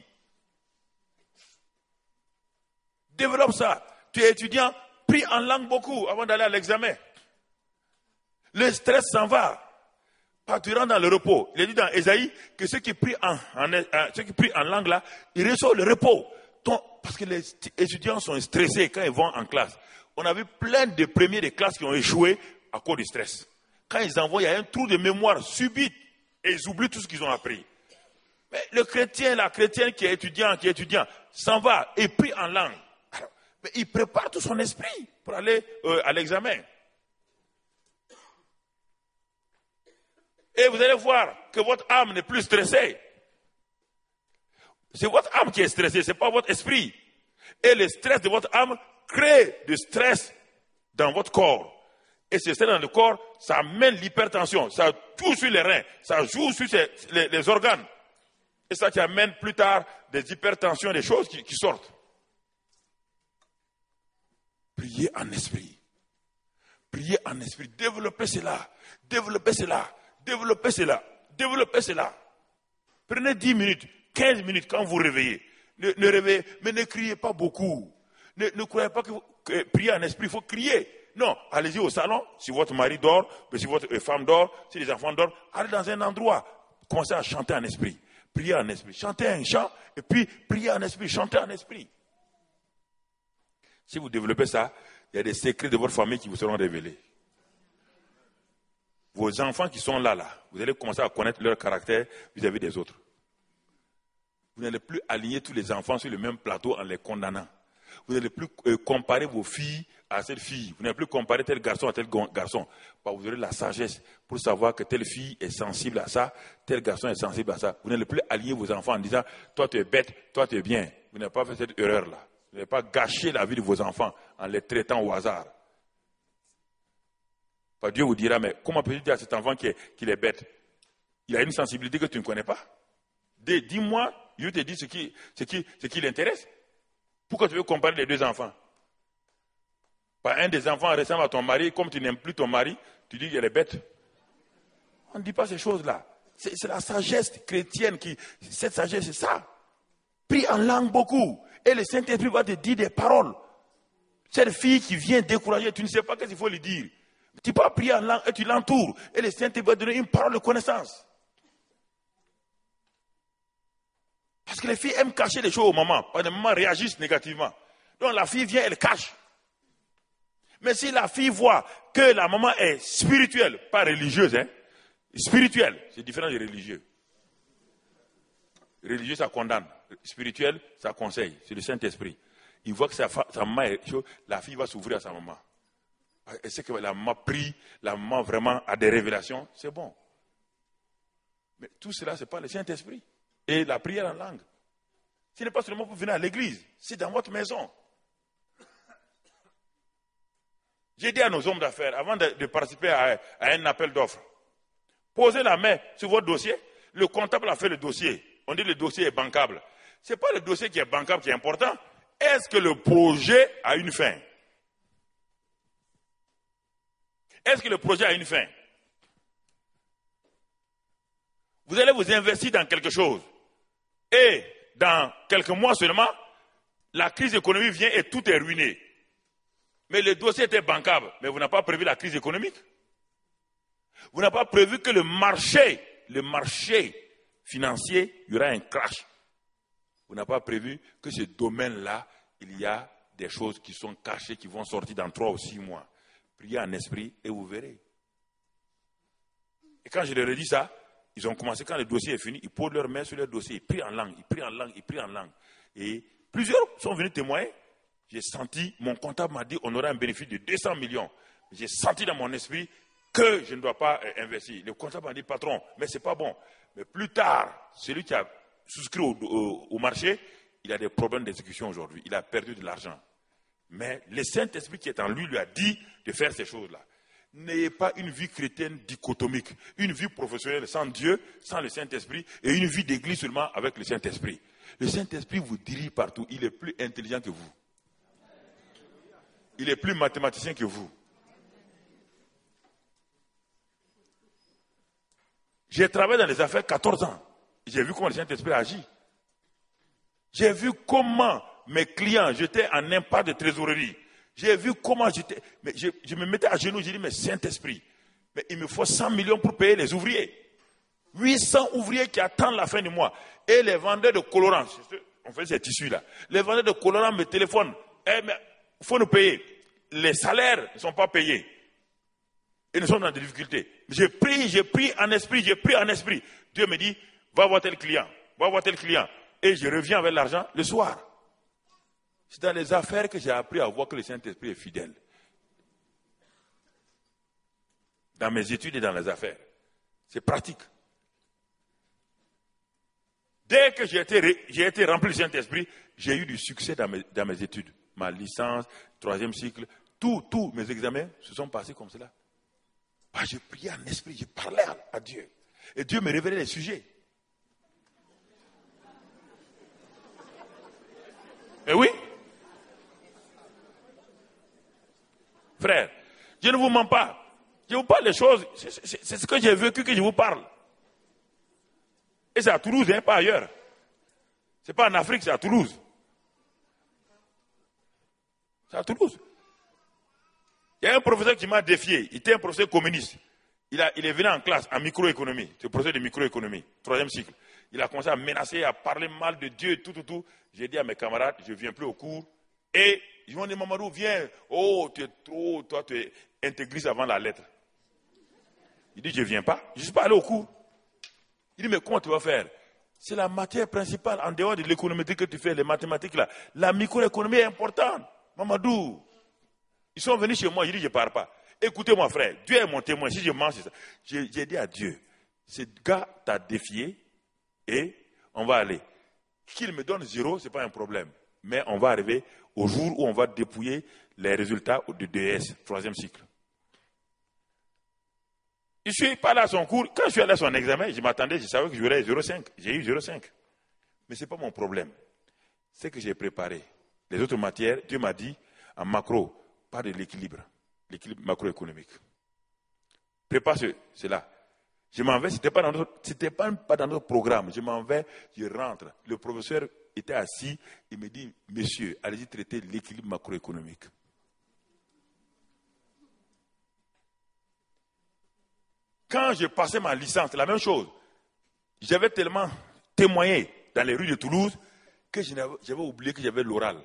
Speaker 1: Développe ça. Tu es étudiant, prie en langue beaucoup avant d'aller à l'examen. Le stress s'en va. Quand tu rentres dans le repos, il est dit dans Ésaïe que ceux qui prient en langue là, ils reçoivent le repos. Parce que les étudiants sont stressés quand ils vont en classe. On a vu plein de premiers de classe qui ont échoué à cause du stress. Quand ils envoient, il y a un trou de mémoire subite et ils oublient tout ce qu'ils ont appris. Mais le chrétien, la chrétienne qui est étudiant, s'en va et prie en langue. Alors, mais il prépare tout son esprit pour aller à l'examen. Et vous allez voir que votre âme n'est plus stressée. C'est votre âme qui est stressée, ce n'est pas votre esprit. Et le stress de votre âme crée du stress dans votre corps. Et ce stress dans le corps, ça amène l'hypertension, ça joue sur les reins, ça joue sur les organes. Et ça qui amène plus tard des hypertensions, des choses qui sortent. Priez en esprit. Priez en esprit. Développez cela. Développez cela. Développez cela. Développez cela. Prenez 10 minutes, 15 minutes quand vous réveillez. Ne réveillez, mais ne criez pas beaucoup. Ne croyez pas que prier en esprit, il faut crier. Non, allez-y au salon, si votre mari dort, si votre femme dort, si les enfants dorment, allez dans un endroit. Commencez à chanter en esprit. Priez en esprit. Chantez un chant, et puis priez en esprit, chantez en esprit. Si vous développez ça, il y a des secrets de votre famille qui vous seront révélés. Vos enfants qui sont là, vous allez commencer à connaître leur caractère vis-à-vis des autres. Vous n'allez plus aligner tous les enfants sur le même plateau en les condamnant. Vous n'allez plus comparer vos filles à cette fille. Vous n'allez plus comparer tel garçon à tel garçon. Vous aurez la sagesse pour savoir que telle fille est sensible à ça, tel garçon est sensible à ça. Vous n'allez plus aligner vos enfants en disant « toi tu es bête, toi tu es bien ». Vous n'avez pas fait cette erreur-là. Vous n'avez pas gâché la vie de vos enfants en les traitant au hasard. Dieu vous dira, mais comment peux-tu dire à cet enfant qu'il est bête? Il a une sensibilité que tu ne connais pas. Dis-moi, je te dis ce qui l'intéresse. Pourquoi tu veux comparer les deux enfants? Un des enfants ressemble à ton mari, comme tu n'aimes plus ton mari, tu dis qu'il est bête. On ne dit pas ces choses-là. C'est la sagesse chrétienne cette sagesse, c'est ça. Prie en langue beaucoup. Et le Saint-Esprit va te dire des paroles. Cette fille qui vient décourager, tu ne sais pas ce qu'il faut lui dire. Tu peux prier en langue et tu l'entoures. Et le Saint-Esprit va donner une parole de connaissance. Parce que les filles aiment cacher les choses au moment. Parce que les mamans réagissent négativement. Donc la fille vient, elle cache. Mais si la fille voit que la maman est spirituelle, pas religieuse, spirituelle, c'est différent des religieux. Religieux, ça condamne. Spirituel, ça conseille. C'est le Saint-Esprit. Il voit que sa maman est chaude, la fille va s'ouvrir à sa maman. Elle sait que la maman prie, la maman vraiment a des révélations, c'est bon. Mais tout cela, ce n'est pas le Saint-Esprit. Et la prière en langue. Ce n'est pas seulement pour venir à l'église, c'est dans votre maison. J'ai dit à nos hommes d'affaires, avant de participer à un appel d'offres, posez la main sur votre dossier. Le comptable a fait le dossier. On dit que le dossier est bancable. Ce n'est pas le dossier qui est bancable qui est important. Est-ce que le projet a une fin? Est-ce que le projet a une fin? Vous allez vous investir dans quelque chose. Et dans quelques mois seulement, la crise économique vient et tout est ruiné. Mais le dossier était bancable. Mais vous n'avez pas prévu la crise économique. Vous n'avez pas prévu que le marché financier, il y aura un crash. Vous n'avez pas prévu que ce domaine-là, il y a des choses qui sont cachées, qui vont sortir dans 3 ou 6 mois. Priez en esprit et vous verrez. Et quand je leur ai dit ça, ils ont commencé, quand le dossier est fini, ils posent leurs mains sur leur dossier, ils prient en langue, ils prient en langue, ils prient en langue. Et plusieurs sont venus témoigner. J'ai senti, mon comptable m'a dit, on aura un bénéfice de 200 millions. J'ai senti dans mon esprit que je ne dois pas investir. Le comptable m'a dit, patron, mais ce n'est pas bon. Mais plus tard, celui qui a souscrit au marché, il a des problèmes d'exécution aujourd'hui. Il a perdu de l'argent. Mais le Saint-Esprit qui est en lui a dit de faire ces choses-là. N'ayez pas une vie chrétienne dichotomique, une vie professionnelle sans Dieu, sans le Saint-Esprit, et une vie d'église seulement avec le Saint-Esprit. Le Saint-Esprit vous dirige partout. Il est plus intelligent que vous. Il est plus mathématicien que vous. J'ai travaillé dans les affaires 14 ans. J'ai vu comment le Saint-Esprit agit. J'ai vu comment mes clients, j'étais en impasse de trésorerie. J'ai vu comment j'étais. Mais je me mettais à genoux, j'ai dit, mais Saint-Esprit, mais il me faut 100 millions pour payer les ouvriers. 800 ouvriers qui attendent la fin du mois. Et les vendeurs de colorants, on fait ces tissus-là. Les vendeurs de colorants me téléphonent. Mais il faut nous payer. Les salaires ne sont pas payés. Et nous sommes dans des difficultés. J'ai pris en esprit. Dieu me dit, va voir tel client. va voir tel client. Et je reviens avec l'argent le soir. C'est dans les affaires que j'ai appris à voir que le Saint-Esprit est fidèle. Dans mes études et dans les affaires. C'est pratique. Dès que j'ai été rempli du Saint-Esprit, j'ai eu du succès dans mes études. Ma licence, 3e cycle, tous mes examens se sont passés comme cela. Je priais en esprit, je parlais à Dieu. Et Dieu me révélait les sujets. Et oui. Frère, je ne vous mens pas. Je vous parle des choses, c'est ce que j'ai vécu que je vous parle. Et c'est à Toulouse, pas ailleurs. C'est pas en Afrique, c'est à Toulouse. C'est à Toulouse. Il y a un professeur qui m'a défié. Il était un professeur communiste. Il est venu en classe, en microéconomie. C'est le professeur de microéconomie, 3e cycle. Il a commencé à menacer, à parler mal de Dieu, tout. J'ai dit à mes camarades, je ne viens plus au cours. Et ils m'ont dit, Mamadou, viens. Oh, toi, tu es intégriste avant la lettre. Il dit, je ne viens pas. Je ne suis pas allé au cours. Il dit, mais comment tu vas faire? C'est la matière principale, en dehors de l'économétrie que tu fais, les mathématiques là. La microéconomie est importante. Mamadou, ils sont venus chez moi, il dit, je ne pars pas. Écoutez-moi, frère, Dieu est mon témoin. Si je mange, c'est ça. J'ai dit à Dieu, ce gars t'a défié et on va aller. Qu'il me donne 0, ce n'est pas un problème. Mais on va arriver au jour où on va dépouiller les résultats de DS, 3e cycle. Je suis pas là à son cours. Quand je suis allé à son examen, je m'attendais, je savais que j'aurais 0,5. J'ai eu 0,5. Mais ce n'est pas mon problème. C'est que j'ai préparé. Les autres matières, Dieu m'a dit, en macro, pas de l'équilibre macroéconomique. Prépare cela. Je m'en vais, c'était pas dans notre programme. Je m'en vais, je rentre. Le professeur était assis, il me dit, monsieur, allez-y traiter l'équilibre macroéconomique. Quand je passais ma licence, c'est la même chose. J'avais tellement témoigné dans les rues de Toulouse que j'avais oublié que j'avais l'oral.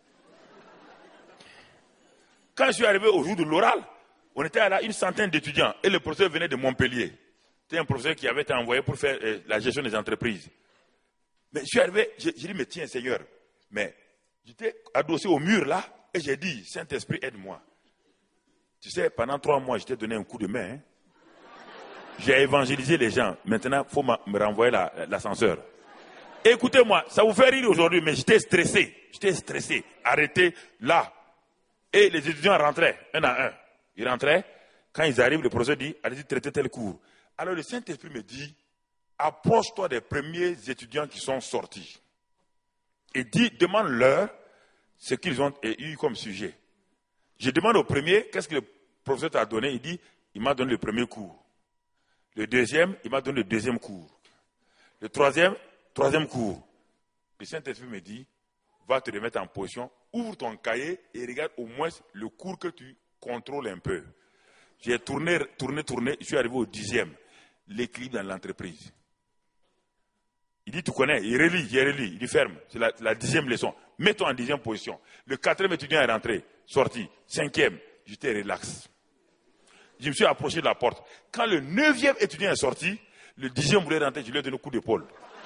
Speaker 1: Quand je suis arrivé au jour de l'oral, on était là une centaine d'étudiants et le professeur venait de Montpellier. C'était un professeur qui avait été envoyé pour faire la gestion des entreprises. Mais je suis arrivé, j'ai dit, mais tiens Seigneur, mais j'étais adossé au mur là et j'ai dit, Saint-Esprit, aide-moi. Tu sais, pendant 3 mois, je t'ai donné un coup de main. J'ai évangélisé les gens. Maintenant, il faut me renvoyer l'ascenseur. Écoutez-moi, ça vous fait rire aujourd'hui, mais j'étais stressé. Arrêté là. Et les étudiants rentraient, un à un. Ils rentraient. Quand ils arrivent, le professeur dit, allez-y traiter tel cours. Alors le Saint-Esprit me dit, approche-toi des premiers étudiants qui sont sortis. Et demande-leur ce qu'ils ont eu comme sujet. Je demande au premier, qu'est-ce que le professeur t'a donné? Il dit, il m'a donné le premier cours. Le deuxième, il m'a donné le 2e cours. Le 3e cours. Le Saint-Esprit me dit, va te remettre en position, ouvre ton cahier et regarde au moins le cours que tu contrôles un peu. J'ai tourné, je suis arrivé au 10e. L'équilibre dans l'entreprise. Il dit, tu connais, il relit, il dit, ferme, c'est la 10e leçon. Mets-toi en 10e position. Le 4e étudiant est rentré, sorti. 5e, j'étais relax. Je me suis approché de la porte. Quand le 9e étudiant est sorti, le 10e voulait rentrer, je lui ai donné un coup d'épaule.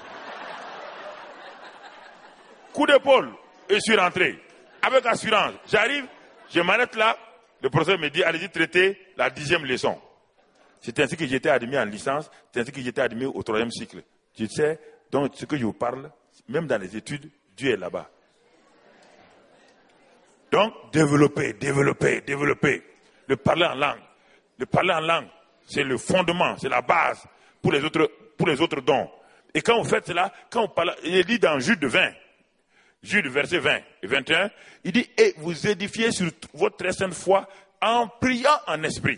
Speaker 1: Coup d'épaule, et je suis rentré. Avec assurance, j'arrive, je m'arrête là, le professeur me dit, allez-y traiter la 10e leçon. C'est ainsi que j'étais admis en licence, c'est ainsi que j'étais admis au 3e cycle. Tu sais, donc ce que je vous parle, même dans les études, Dieu est là-bas. Donc, développer. Le parler en langue. Le parler en langue, c'est le fondement, c'est la base pour les autres dons. Et quand vous faites cela, quand on parle, il dit dans Jude 20, Jude verset 20 et 21, il dit, et vous édifiez sur votre très sainte foi en priant en esprit.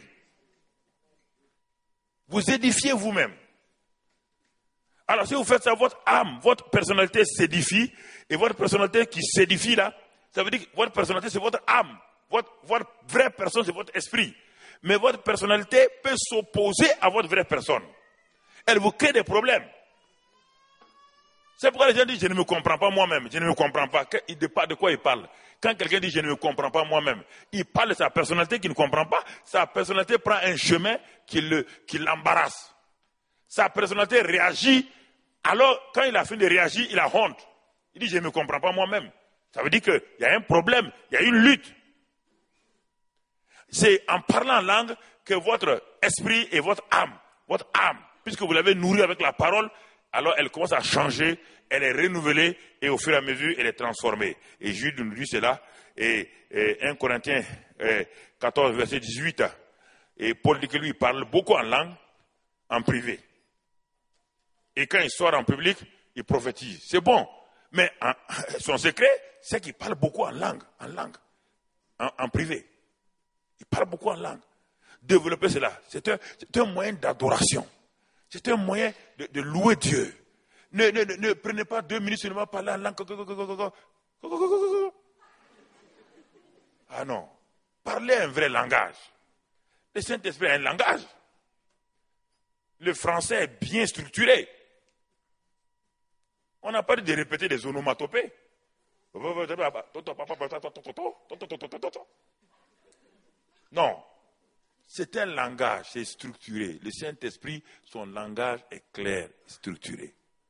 Speaker 1: Vous édifiez vous-même. Alors si vous faites ça, votre âme, votre personnalité s'édifie, et votre personnalité qui s'édifie là, ça veut dire que votre personnalité c'est votre âme, votre vraie personne c'est votre esprit. Mais votre personnalité peut s'opposer à votre vraie personne. Elle vous crée des problèmes. C'est pourquoi les gens disent, je ne me comprends pas moi-même, je ne me comprends pas. De quoi il parle? Quand quelqu'un dit, je ne me comprends pas moi-même, il parle de sa personnalité qu'il ne comprend pas. Sa personnalité prend un chemin qui l'embarrasse. Sa personnalité réagit Alors, quand il a fini de réagir, il a honte. Il dit, je ne me comprends pas moi-même. Ça veut dire qu'il y a un problème, il y a une lutte. C'est en parlant en langue que votre esprit et votre âme, puisque vous l'avez nourrie avec la parole, alors elle commence à changer, elle est renouvelée et au fur et à mesure, elle est transformée. Et Jude nous dit cela, et 1 Corinthiens 14, verset 18, et Paul dit que lui, il parle beaucoup en langue, en privé. Et quand il sort en public, il prophétise. C'est bon, mais son secret, c'est qu'il parle beaucoup en langue, en privé. Il parle beaucoup en langue. Développer cela, c'est un moyen d'adoration. C'est un moyen de louer Dieu. Ne prenez pas 2 minutes seulement à parler en langue. Ah non. Parlez un vrai langage. Le Saint-Esprit a un langage. Le français est bien structuré. On n'a pas dit de répéter des onomatopées. Non. C'est un langage, c'est structuré. Le Saint-Esprit, son langage est clair, structuré.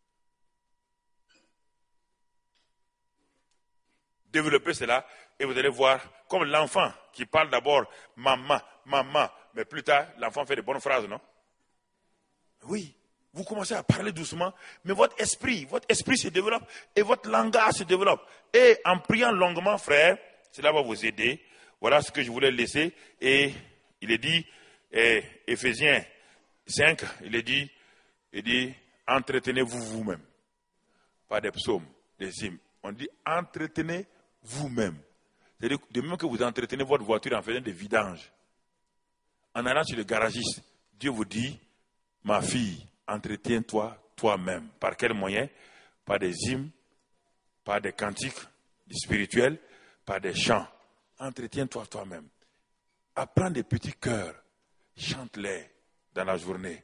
Speaker 1: Développez cela et vous allez voir, comme l'enfant qui parle d'abord maman, maman, mais plus tard, l'enfant fait de bonnes phrases, non? Oui, vous commencez à parler doucement, mais votre esprit se développe et votre langage se développe. Et en priant longuement, frère, cela va vous aider. Voilà ce que je voulais laisser. Et il est dit, Éphésiens 5, il dit, entretenez-vous vous-même. Pas des psaumes, des hymnes. On dit, entretenez vous-même. C'est-à-dire, de même que vous entretenez votre voiture en faisant des vidanges, en allant chez le garagiste, Dieu vous dit, ma fille, entretiens-toi toi-même. Par quel moyen? Par des hymnes, par des cantiques spirituels, par des chants. Entretiens-toi toi-même. Apprends des petits chœurs. Chante-les dans la journée.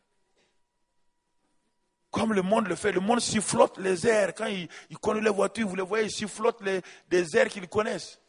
Speaker 1: Comme le monde le fait, le monde sifflote les airs. Quand il connaît les voitures, vous les voyez, ils sifflotent des airs qu'ils connaissent.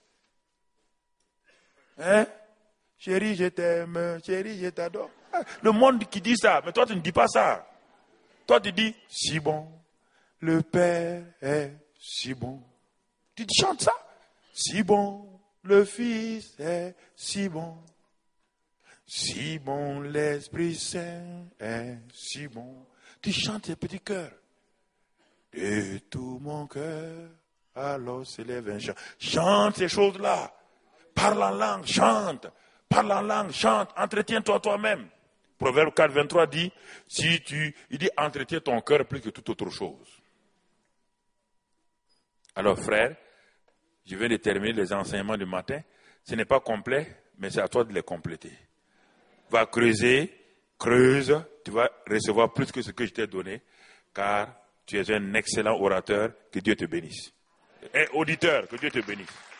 Speaker 1: Hein? Chérie, je t'aime, chérie, je t'adore. Le monde qui dit ça, mais toi tu ne dis pas ça. Toi tu dis, si bon, le Père est si bon. Tu chantes ça. Si bon, le Fils est si bon. Si bon, l'Esprit Saint est si bon. Tu chantes ces petits cœurs. De tout mon cœur, alors s'élève un chant. Chante ces choses-là. Parle en langue, chante. Parle en langue, chante. Entretiens-toi toi-même. Proverbe 4, 23 dit, il dit, entretiens ton cœur plus que toute autre chose. Alors, frère, je viens de terminer les enseignements du matin. Ce n'est pas complet, mais c'est à toi de les compléter. Va creuser, creuse, tu vas recevoir plus que ce que je t'ai donné, car tu es un excellent orateur, que Dieu te bénisse. Et auditeur, que Dieu te bénisse.